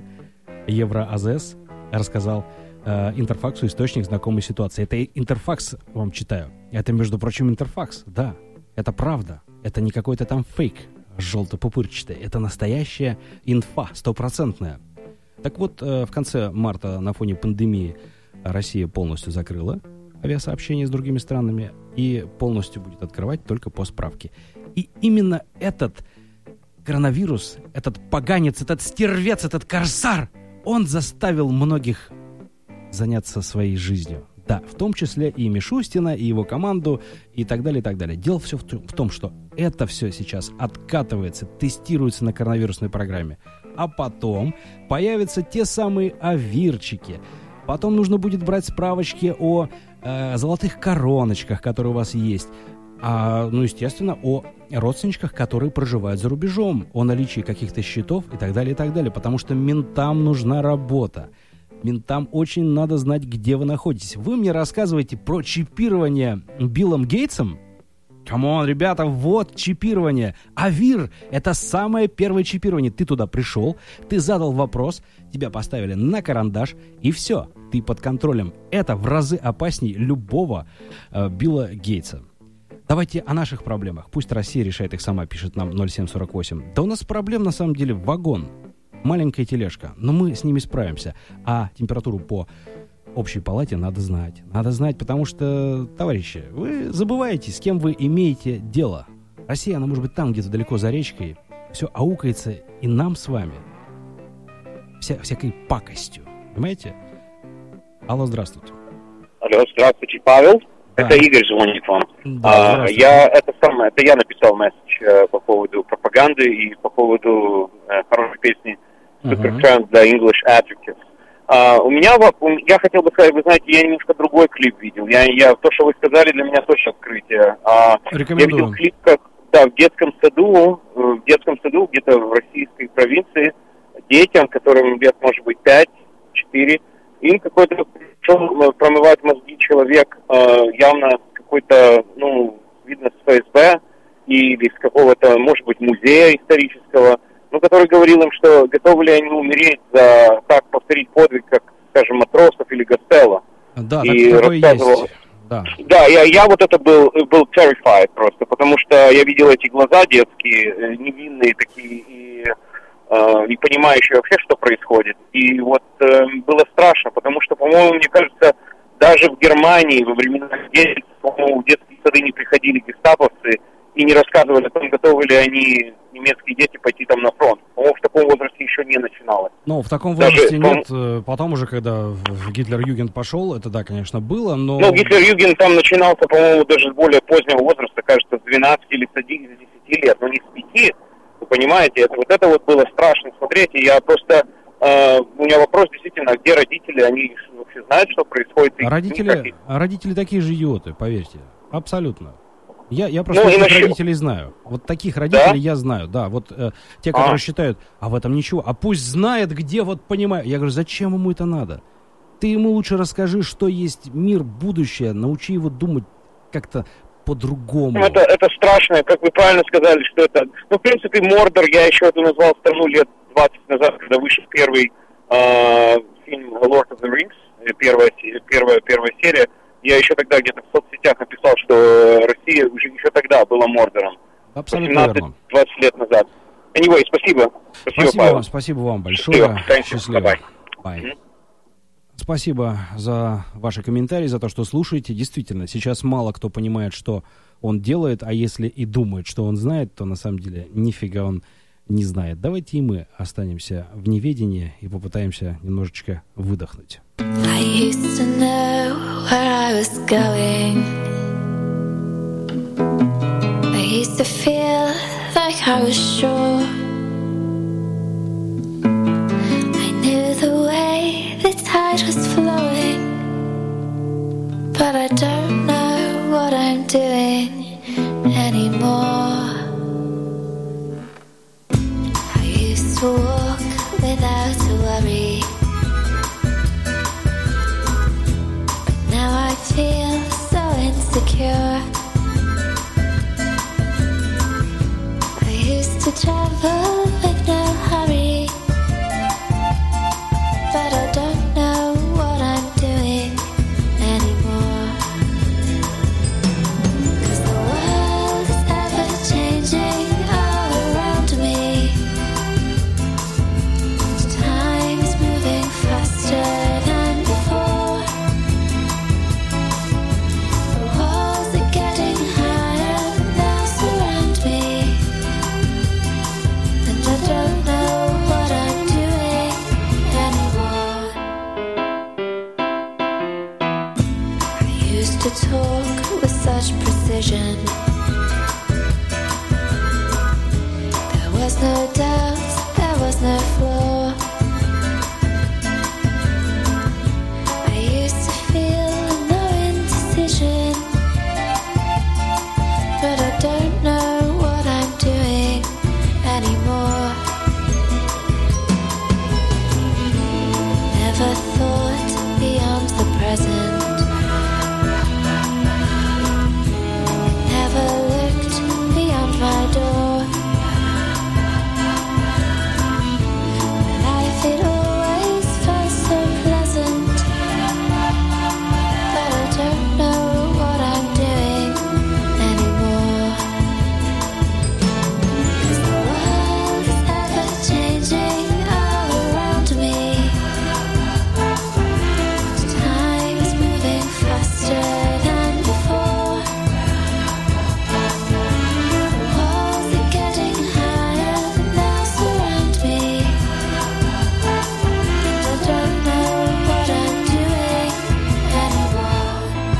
Speaker 1: Евро-АЗС, рассказал э, Интерфаксу источник знакомой ситуации. Это Интерфакс, вам читаю. Это, между прочим, Интерфакс. Да, это правда. Это не какой-то там фейк желто-пупырчатый. Это настоящая инфа, стопроцентная. Так вот, э, в конце марта на фоне пандемии Россия полностью закрыла авиасообщение с другими странами и полностью будет открывать только по справке. И именно этот коронавирус, этот поганец, этот стервец, этот корсар, он заставил многих заняться своей жизнью. Да, в том числе и Мишустина, и его команду, и так далее, и так далее. Дело все в том, что это все сейчас откатывается, тестируется на коронавирусной программе. А потом появятся те самые авирчики. Потом нужно будет брать справочки о э, золотых короночках, которые у вас есть. А, ну, естественно, о родственничках, которые проживают за рубежом, о наличии каких-то счетов и так далее, и так далее. Потому что ментам нужна работа. Ментам очень надо знать, где вы находитесь. Вы мне рассказываете про чипирование Биллом Гейтсом? Камон, ребята, вот чипирование. АВИР — это самое первое чипирование. Ты туда пришел, ты задал вопрос, тебя поставили на карандаш, и все, ты под контролем. Это в разы опаснее любого э, Билла Гейтса. Давайте о наших проблемах. Пусть Россия решает их сама, пишет нам ноль семь сорок восемь. Да у нас проблем на самом деле вагон. Маленькая тележка, но мы с ними справимся. А температуру по общей палате надо знать. Надо знать, потому что, товарищи, вы забываете, с кем вы имеете дело. Россия, она может быть там где-то далеко за речкой. Все аукается и нам с вами. Вся, всякой пакостью. Понимаете? Алло, здравствуйте.
Speaker 13: Алло, здравствуйте, Павел. Да. Это Игорь звонит вам. Да, а, я, это, самое, это я написал месседж э, по поводу пропаганды и по поводу э, хорошей песни Supertramp для English Adjectives. Uh, у меня, я хотел бы сказать, вы знаете, я немножко другой клип видел. Я, я, то, что вы сказали, для меня тоже открытие. Uh, я видел клип, как, да, в детском саду, в детском саду, где-то в российской провинции, детям, которым лет, может быть, пять-четыре, им какой-то пришел промывать мозги человек, uh, явно какой-то, ну, видно, с ФСБ или с какого-то, может быть, музея исторического, ну, который говорил им, что готовы ли они умереть за так повторить подвиг, как, скажем, матросов или Гастелло.
Speaker 1: Да,
Speaker 13: и
Speaker 1: так
Speaker 13: рассказывал.
Speaker 1: Есть. Да,
Speaker 13: да я, я вот это был, был terrified просто, потому что я видел эти глаза детские, невинные такие, и э, не понимающие вообще, что происходит. И вот э, было страшно, потому что, по-моему, мне кажется, даже в Германии во времена детства, по-моему, в детские сады не приходили гестаповцы и не рассказывали о том, готовы ли они, немецкие дети, пойти там на фронт. По-моему, в таком возрасте еще не начиналось.
Speaker 1: Ну, в таком возрасте Даже, нет. По... Потом уже, когда Гитлер-Югенд пошел, это, да, конечно, было, но...
Speaker 13: Ну, Гитлер-Югенд там начинался, по-моему, даже с более позднего возраста, кажется, с двенадцати или с десяти лет, но не с пяти. Вы понимаете, это, вот это вот было страшно смотреть, и я просто... Э, у меня вопрос действительно, где родители, они вообще знают, что происходит?
Speaker 1: А родители, а родители такие же идиоты, поверьте. Абсолютно. Я, я просто ну, таких насчет... родителей знаю. Вот таких родителей да? я знаю, да. Вот э, те, которые а. считают, а в этом ничего. А пусть знает, где вот понимаю. Я говорю, зачем ему это надо? Ты ему лучше расскажи, что есть мир, будущее. Научи его думать как-то по-другому.
Speaker 13: Это, это страшно, как вы правильно сказали, что это... Ну, в принципе, Мордор, я еще это назвал страну лет двадцать назад, когда вышел первый э, фильм Lord of the Rings, первая, первая, первая серия. Я еще тогда где-то в соцсетях написал, что Россия уже еще тогда была Мордором.
Speaker 1: Абсолютно верно.
Speaker 13: восемнадцать-двадцать лет назад. Anyway, спасибо. Спасибо,
Speaker 1: Спасибо
Speaker 13: Павел.
Speaker 1: вам, спасибо вам большое.
Speaker 13: Счастливо.
Speaker 1: Счастливо.
Speaker 13: Bye-bye.
Speaker 1: Bye. Спасибо за ваши комментарии, за то, что слушаете. Действительно, сейчас мало кто понимает, что он делает, а если и думает, что он знает, то на самом деле нифига он не знает. Давайте и мы останемся в неведении и попытаемся немножечко выдохнуть.
Speaker 14: I used to know where I was going. I used to feel like I was sure. I knew the way the tide was flowing, but I don't know what I'm doing anymore. I used to walk without a worry. Now I feel so insecure. I used to travel with no hurry, but I don't know what I'm doing anymore. 'Cause the world is ever changing all around me. Time's moving faster than before. The walls are getting higher, they'll surround me. And I don't know what I'm doing anymore. I used to talk with such precision. There was no doubt, there was no flaw. I used to feel no indecision, but I don't know what I'm doing anymore. Never thought beyond the present. Never looked beyond my door. Life, it always felt so pleasant, but I don't know what I'm doing anymore. 'Cause the world is ever changing all around me. Time is moving faster than before. The walls are getting higher, they'll surround me. And I don't know what I'm doing anymore.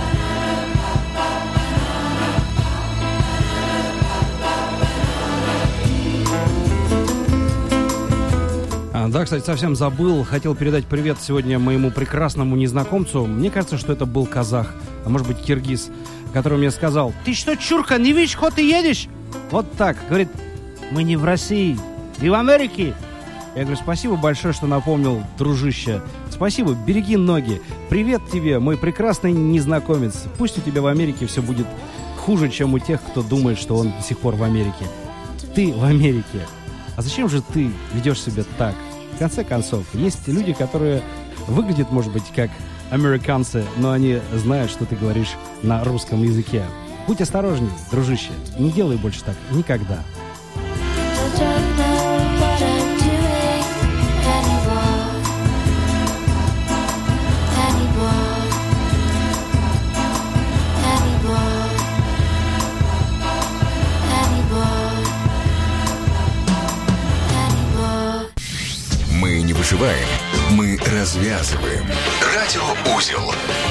Speaker 1: А, да, кстати, совсем забыл. Хотел передать привет сегодня моему прекрасному незнакомцу. Мне кажется, что это был казах, а может быть киргиз, который мне сказал: «Ты что, чурка, не видишь, куда ты едешь?» Вот так. Говорит, мы не в России, ты в Америке. Я говорю, спасибо большое, что напомнил, дружище. Спасибо, береги ноги. Привет тебе, мой прекрасный незнакомец. Пусть у тебя в Америке все будет хуже, чем у тех, кто думает, что он до сих пор в Америке. Ты в Америке. А зачем же ты ведешь себя так? В конце концов, есть люди, которые выглядят, может быть, как американцы, но они знают, что ты говоришь на русском языке. Будь осторожней, дружище. Не делай больше так. Никогда.
Speaker 14: I don't know what I'm doing anymore. Anymore. Anymore. Anymore. Anymore.
Speaker 5: Мы не выживаем, мы развязываем. Радиоузел.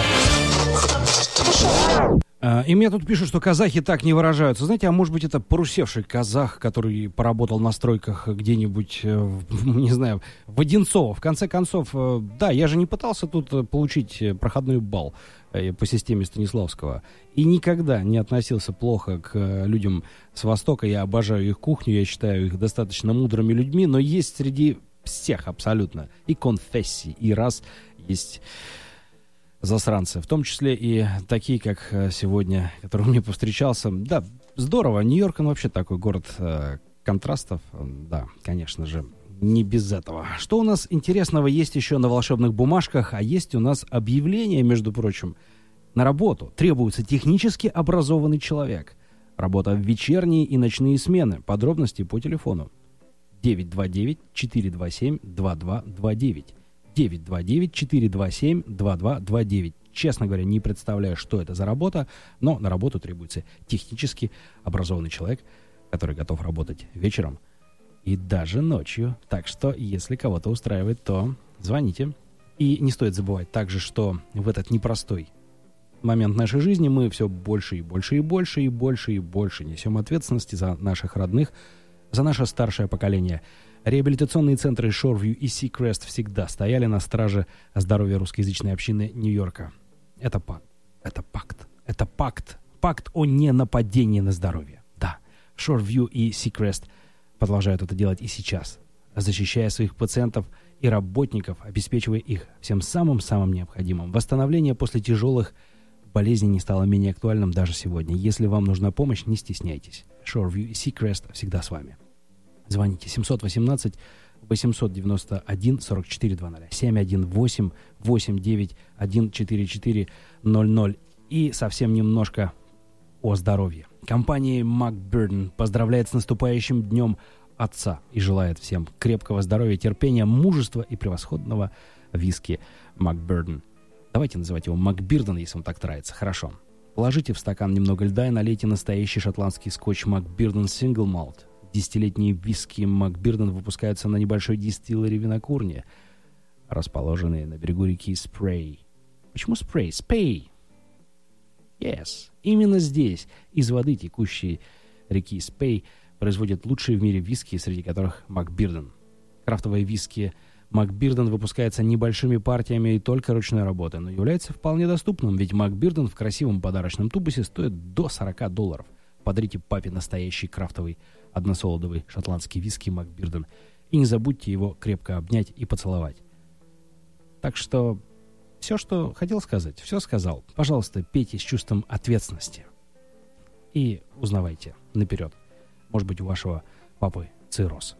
Speaker 1: А, И мне тут пишут, что казахи так не выражаются. Знаете, а может быть это порусевший казах, который поработал на стройках где-нибудь, э, в- не знаю, в Одинцово. В конце концов, э, да, я же не пытался тут э, получить э, проходной балл э, по системе Станиславского. И никогда не относился плохо к э, людям с Востока. Я обожаю их кухню, я считаю их достаточно мудрыми людьми. Но есть среди всех абсолютно и конфессий, и рас есть засранцы, в том числе и такие, как э, сегодня, который мне повстречался. Да, здорово. Нью-Йорк, он вообще такой город э, контрастов. Да, конечно же, не без этого. Что у нас интересного есть еще на волшебных бумажках? А есть у нас объявление, между прочим, на работу. Требуется технически образованный человек. Работа в вечерние и ночные смены. Подробности по телефону девять два девять четыре два семь два два два девять. девять два девять четыре два семь два два два девять. Честно говоря, не представляю, что это за работа, но на работу требуется технически образованный человек, который готов работать вечером и даже ночью. Так что, если кого-то устраивает, то звоните. И не стоит забывать также, что в этот непростой момент нашей жизни мы все больше и больше и больше и больше и больше несем ответственности за наших родных, за наше старшее поколение. Реабилитационные центры Shoreview и Seacrest всегда стояли на страже здоровья русскоязычной общины Нью-Йорка. Это пакт. Это пакт. Это пакт. Пакт о ненападении на здоровье. Да, Shoreview и Seacrest продолжают это делать и сейчас, защищая своих пациентов и работников, обеспечивая их всем самым-самым необходимым. Восстановление после тяжелых болезней не стало менее актуальным даже сегодня. Если вам нужна помощь, не стесняйтесь. Shoreview и Seacrest всегда с вами. Звоните семь один восемь восемь девять один сорок четыре двадцать семь один восемь восемь девять один четыре четыре ноль ноль. И совсем немножко о здоровье. Компания Макберден поздравляет с наступающим днем Отца и желает всем крепкого здоровья, терпения, мужества и превосходного виски Макберден. Давайте называть его Макбирден, если он так нравится. Хорошо. Положите в стакан немного льда и налейте настоящий шотландский скотч Макбирден Single Malt. Десятилетние виски Макбирден выпускаются на небольшой дистиллере винокурне, расположенной на берегу реки Спрей. Почему Спрей? Спей! Yes. Именно здесь, из воды, текущей реки Спей, производят лучшие в мире виски, среди которых Макбирден. Крафтовые виски Макбирден выпускается небольшими партиями и только ручной работы, но является вполне доступным, ведь Макбирден в красивом подарочном тубусе стоит до сорок долларов. Подарите папе настоящий крафтовый односолодовый шотландский виски Макбирден и не забудьте его крепко обнять и поцеловать. Так что все, что хотел сказать, все сказал. Пожалуйста, пейте с чувством ответственности и узнавайте наперед. Может быть, у вашего папы цирроз.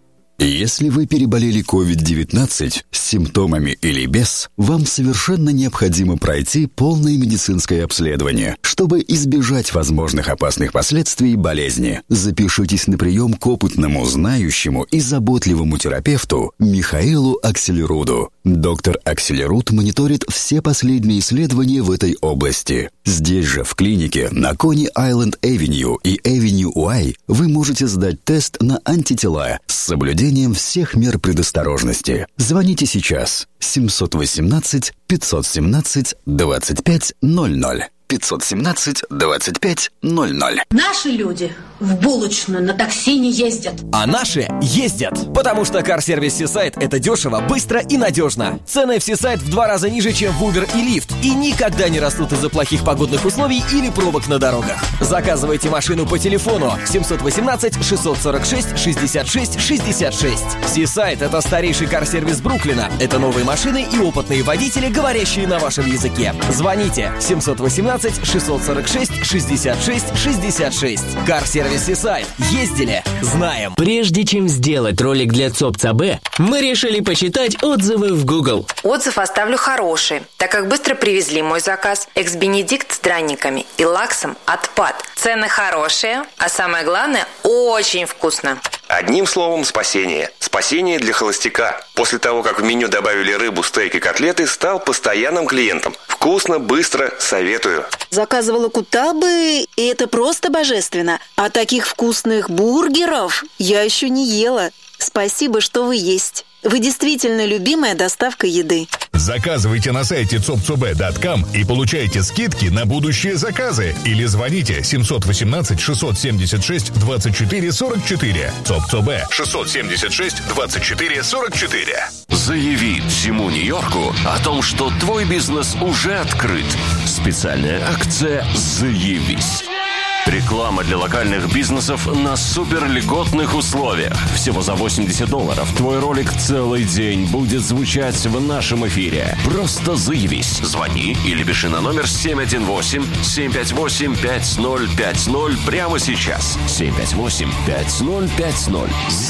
Speaker 15: Если вы переболели ковид девятнадцать с симптомами или без, вам совершенно необходимо пройти полное медицинское обследование, чтобы избежать возможных опасных последствий болезни. Запишитесь на прием к опытному, знающему и заботливому терапевту Михаилу Акселеруду. Доктор Акселеруд мониторит все последние исследования в этой области. Здесь же, в клинике, на Кони-Айленд-Эвеню и Эвеню-Уай вы можете сдать тест на антитела с соблюдением всех мер предосторожности. Звоните сейчас. семь один восемь пять один семь двадцать пять ноль ноль. пятьсот семнадцать двадцать пять ноль ноль.
Speaker 7: Наши люди в булочную на такси не ездят.
Speaker 16: А наши ездят, потому что Car-сервис Seaside — это дешево, быстро и надежно. Цены в Seaside в два раза ниже, чем в Uber и Lyft, и никогда не растут из-за плохих погодных условий или пробок на дорогах. Заказывайте машину по телефону семь один восемь шесть сорок шесть шестьдесят шесть шестьдесят шесть. Seaside — это старейший Car-сервис Бруклина. Это новые машины и опытные водители, говорящие на вашем языке. Звоните семь один восемь шесть сорок шесть шестьдесят шесть шестьдесят шесть. Car-сервис Seaside. Ездили, знаем.
Speaker 17: Прежде чем сделать ролик для ЦОП-ЦАБ, мы решили посчитать отзывы в Google.
Speaker 18: Отзыв оставлю хороший, так как быстро привезли мой заказ. Экс-бенедикт с драниками и лаксом отпад. Цены хорошие, а самое главное, очень вкусно.
Speaker 19: Одним словом, спасение. Спасение для холостяка. После того, как в меню добавили рыбу, стейк и котлеты, стал постоянным клиентом. Вкусно, быстро, советую.
Speaker 20: Заказывала кутабы, и это просто божественно. А таких вкусных бургеров я еще не ела. Спасибо, что вы есть. Вы действительно любимая доставка еды.
Speaker 8: Заказывайте на сайте цоп цо бэ точка ком и получайте скидки на будущие заказы. Или звоните семь один восемь шесть семь шесть двадцать четыре сорок четыре. ЦОП-ЦОБ шесть семь шесть двадцать четыре сорок четыре.
Speaker 11: Заяви всему Нью-Йорку о том, что твой бизнес уже открыт. Специальная акция «Заявись». Реклама для локальных бизнесов на суперльготных условиях. Всего за восемьдесят долларов твой ролик целый день будет звучать в нашем эфире. Просто заявись. Звони или пиши на номер семь один восемь семь пять восемь пять ноль пять ноль прямо сейчас. семь пять восемь пять ноль пять ноль.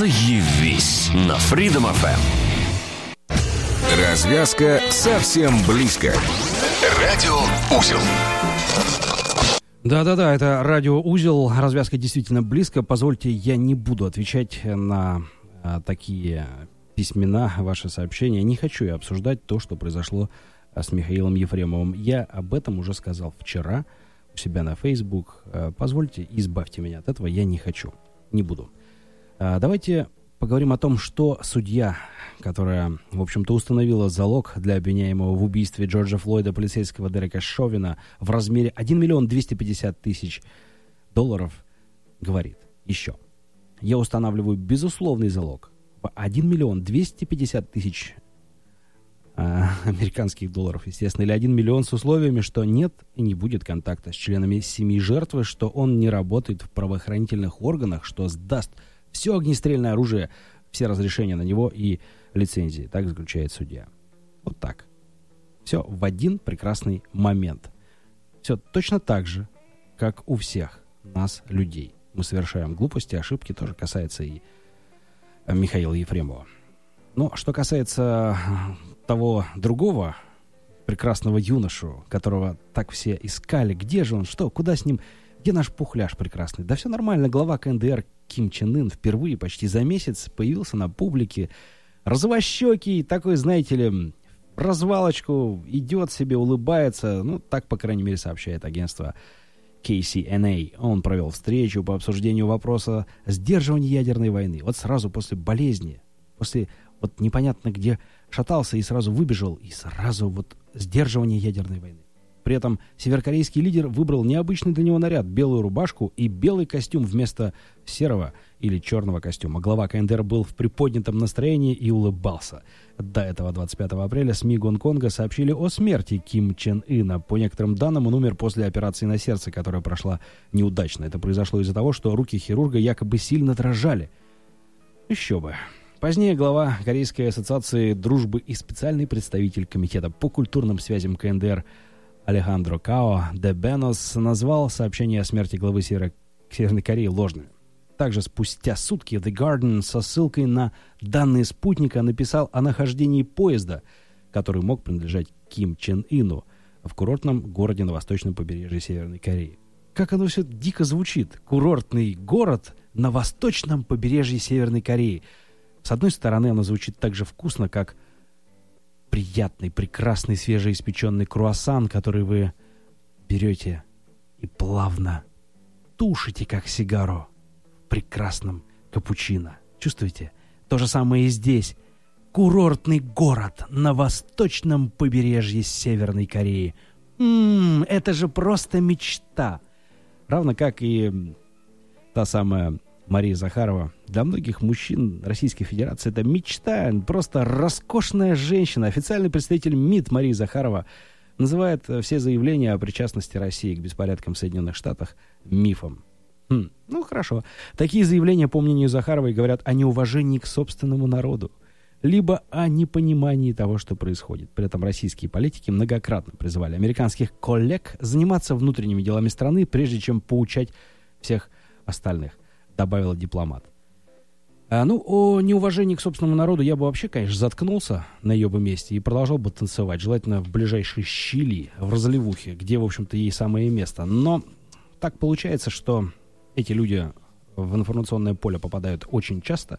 Speaker 11: Заявись на Freedom эф эм.
Speaker 5: Развязка совсем близко.
Speaker 8: Радио Узел.
Speaker 1: Да-да-да, это радио «Узел». Развязка действительно близко. Позвольте, я не буду отвечать на а, такие письмена, ваши сообщения. Не хочу я обсуждать то, что произошло а, с Михаилом Ефремовым. Я об этом уже сказал вчера у себя на Facebook. А, позвольте, избавьте меня от этого. Я не хочу, не буду. А, давайте поговорим о том, что судья, которая, в общем-то, установила залог для обвиняемого в убийстве Джорджа Флойда полицейского Дерека Шовина в размере один миллион двести пятьдесят тысяч долларов, говорит еще. Я устанавливаю безусловный залог в один миллион двести пятьдесят тысяч э, американских долларов, естественно, или один миллион с условиями, что нет и не будет контакта с членами семьи жертвы, что он не работает в правоохранительных органах, что сдаст все огнестрельное оружие, все разрешения на него и лицензии. Так заключает судья. Вот так. Все в один прекрасный момент. Все точно так же, как у всех нас, людей. Мы совершаем глупости, ошибки, тоже касается и Михаила Ефремова. Но что касается того другого прекрасного юношу, которого так все искали, где же он, что, куда с ним, где наш пухляж прекрасный? Да все нормально, глава КНДР Ким Чен Ын впервые почти за месяц появился на публике, розовощекий, такой, знаете ли, развалочку, идет себе, улыбается, ну, так, по крайней мере, сообщает агентство кей си эн эй. Он провел встречу по обсуждению вопроса сдерживания ядерной войны. Вот сразу после болезни, после вот непонятно где шатался и сразу выбежал, и сразу вот сдерживание ядерной войны. При этом северокорейский лидер выбрал необычный для него наряд, белую рубашку и белый костюм вместо серого или черного костюма. Глава КНДР был в приподнятом настроении и улыбался. До этого двадцать пятого апреля СМИ Гонконга сообщили о смерти Ким Чен Ына. По некоторым данным, он умер после операции на сердце, которая прошла неудачно. Это произошло из-за того, что руки хирурга якобы сильно дрожали. Еще бы. Позднее глава Корейской ассоциации дружбы и специальный представитель Комитета по культурным связям КНДР Алехандро Као де Бенос назвал сообщение о смерти главы Северо- Северной Кореи ложным. Также спустя сутки The Guardian со ссылкой на данные спутника написал о нахождении поезда, который мог принадлежать Ким Чен Ыну в курортном городе на восточном побережье Северной Кореи. Как оно все дико звучит. Курортный город на восточном побережье Северной Кореи. С одной стороны, оно звучит так же вкусно, как приятный, прекрасный, свежеиспеченный круассан, который вы берете и плавно тушите, как сигару, в прекрасном капучино. Чувствуете? То же самое и здесь. Курортный город на восточном побережье Северной Кореи. Ммм, это же просто мечта. Равно как и та самая Мария Захарова. Для многих мужчин Российской Федерации это мечта, просто роскошная женщина. Официальный представитель МИД Мария Захарова называет все заявления о причастности России к беспорядкам в Соединенных Штатах мифом. Хм, ну хорошо. Такие заявления, по мнению Захаровой, говорят о неуважении к собственному народу, либо о непонимании того, что происходит. При этом российские политики многократно призывали американских коллег заниматься внутренними делами страны, прежде чем поучать всех остальных, добавила дипломат. А, ну, о неуважении к собственному народу я бы вообще, конечно, заткнулся на ее бы месте и продолжал бы танцевать, желательно в ближайшей щели, в Разливухе, где, в общем-то, ей самое место. Но так получается, что эти люди в информационное поле попадают очень часто.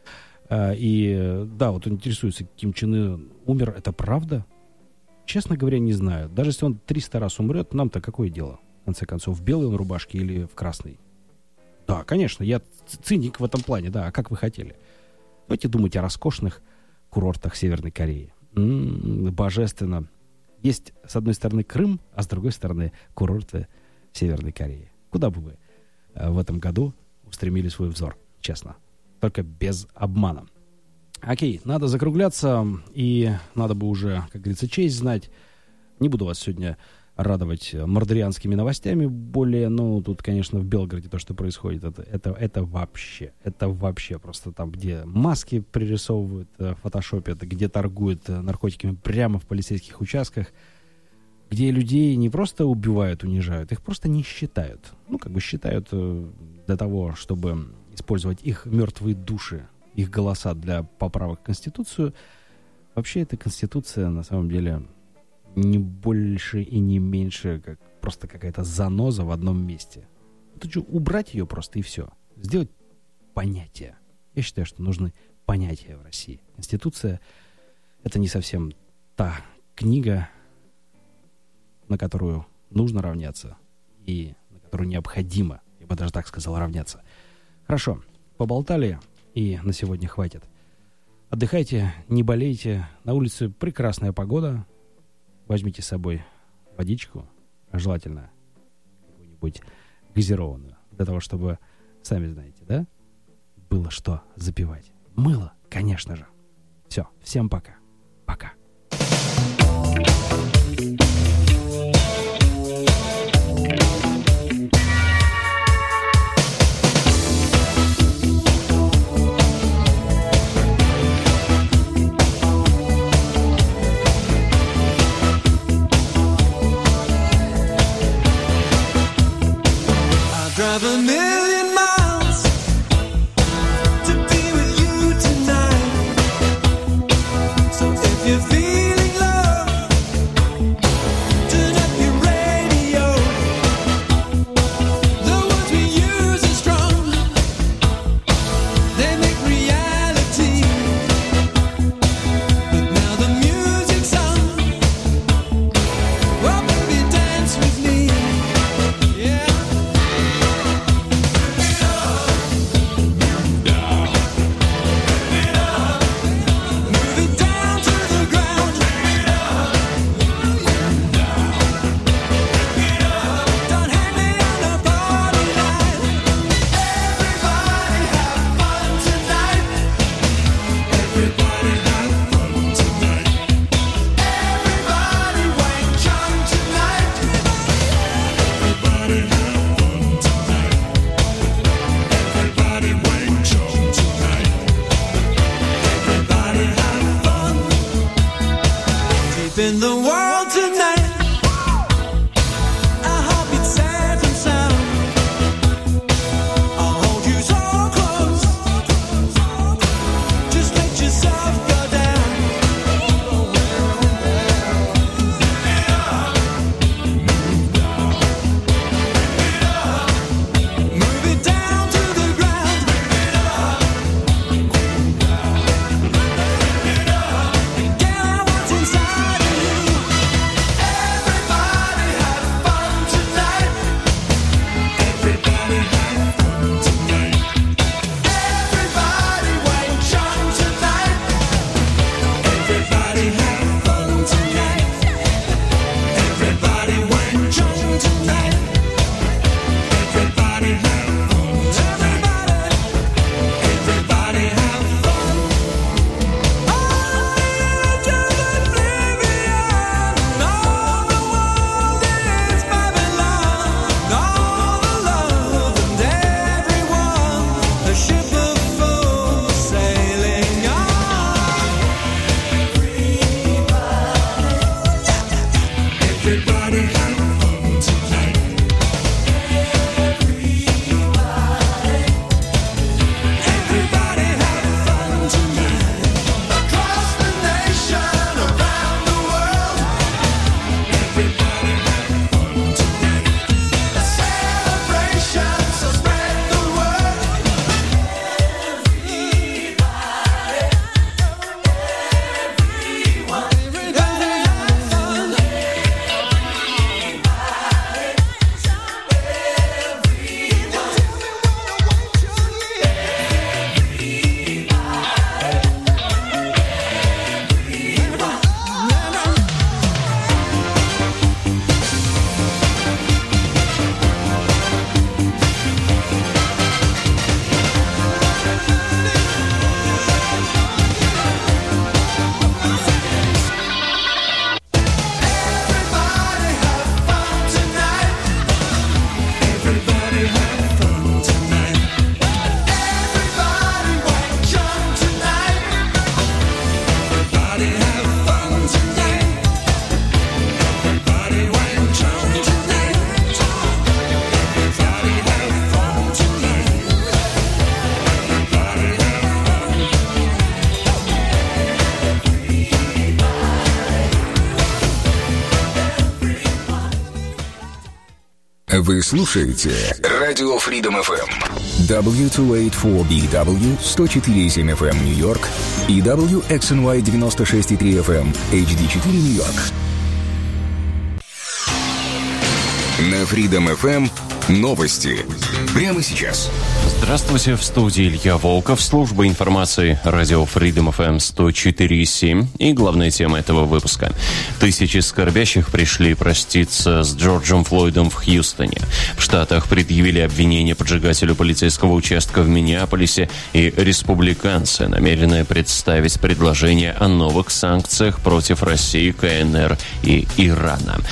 Speaker 1: А, и, да, вот интересуется, Ким Чен Ын умер, это правда? Честно говоря, не знаю. Даже если он триста раз умрет, нам-то какое дело? В конце концов, в белой он рубашке или в красной? Да, конечно, я циник в этом плане, да, а как вы хотели? Давайте думать о роскошных курортах Северной Кореи. М-м, божественно. Есть, с одной стороны, Крым, а с другой стороны, курорты Северной Кореи. Куда бы вы э, в этом году устремили свой взор, честно? Только без обмана. Окей, надо закругляться, и надо бы уже, как говорится, честь знать. Не буду вас сегодня радовать мордорианскими новостями более, ну, тут, конечно, в Белгороде то, что происходит, это, это, это вообще, это вообще просто там, где маски пририсовывают, фотошопят, где торгуют наркотиками прямо в полицейских участках, где людей не просто убивают, унижают, их просто не считают. Ну, как бы считают для того, чтобы использовать их мертвые души, их голоса для поправок в Конституцию. Вообще, эта Конституция, на самом деле, не больше и не меньше, как просто какая-то заноза в одном месте. Это что, убрать ее просто и все. Сделать понятия. Я считаю, что нужны понятия в России. Конституция — это не совсем та книга, на которую нужно равняться и на которую необходимо, я бы даже так сказал, равняться. Хорошо, поболтали, и на сегодня хватит. Отдыхайте, не болейте. На улице прекрасная погода. Возьмите с собой водичку, желательно какую-нибудь газированную, для того, чтобы, сами знаете, да, было что запивать. Мыло, конечно же. Все, всем пока. Пока.
Speaker 12: Drive a million miles to be with you tonight. So if you're feeling love, turn up your radio. The words we use are strong. They make reality. But now the music's on. Well, baby, dance with me. Yeah. In the world tonight, our heartbeats safe and sound. I'll hold you so close. Just let yourself go down. Move it down to the ground. Get out what's inside of you. Everybody have fun tonight. Everybody have fun tonight. Everybody wait young tonight. Everybody have fun tonight. Everybody wait young tonight. Everybody have fun tonight. Everybody, everybody have fun. All the edge of oblivion. All the world is Babylon. All the love and everyone. A ship of fools sailing on. Everybody have fun tonight. Everybody have fun tonight. Across the nation, around the world. Everybody have fun tonight. A celebration, so spread the word. Everybody, everyone, everybody have fun.
Speaker 5: Вы слушаете Радио Freedom эф эм. дабл ю двести восемьдесят четыре би дабл ю сто четыре и семь эф эм Нью-Йорк и дабл ю икс эн уай девяносто шесть и три эф эм эйч ди четыре Нью-Йорк. На Freedom эф эм новости. Прямо сейчас.
Speaker 21: Здравствуйте, в студии Илья Волков, служба информации радио Freedom эф эм сто четыре и семь. И главная тема этого выпуска. Тысячи скорбящих пришли проститься с Джорджем Флойдом в Хьюстоне. В Штатах предъявили обвинение поджигателю полицейского участка в Миннеаполисе, и республиканцы намерены представить предложение о новых санкциях против России, ка эн эр и Ирана.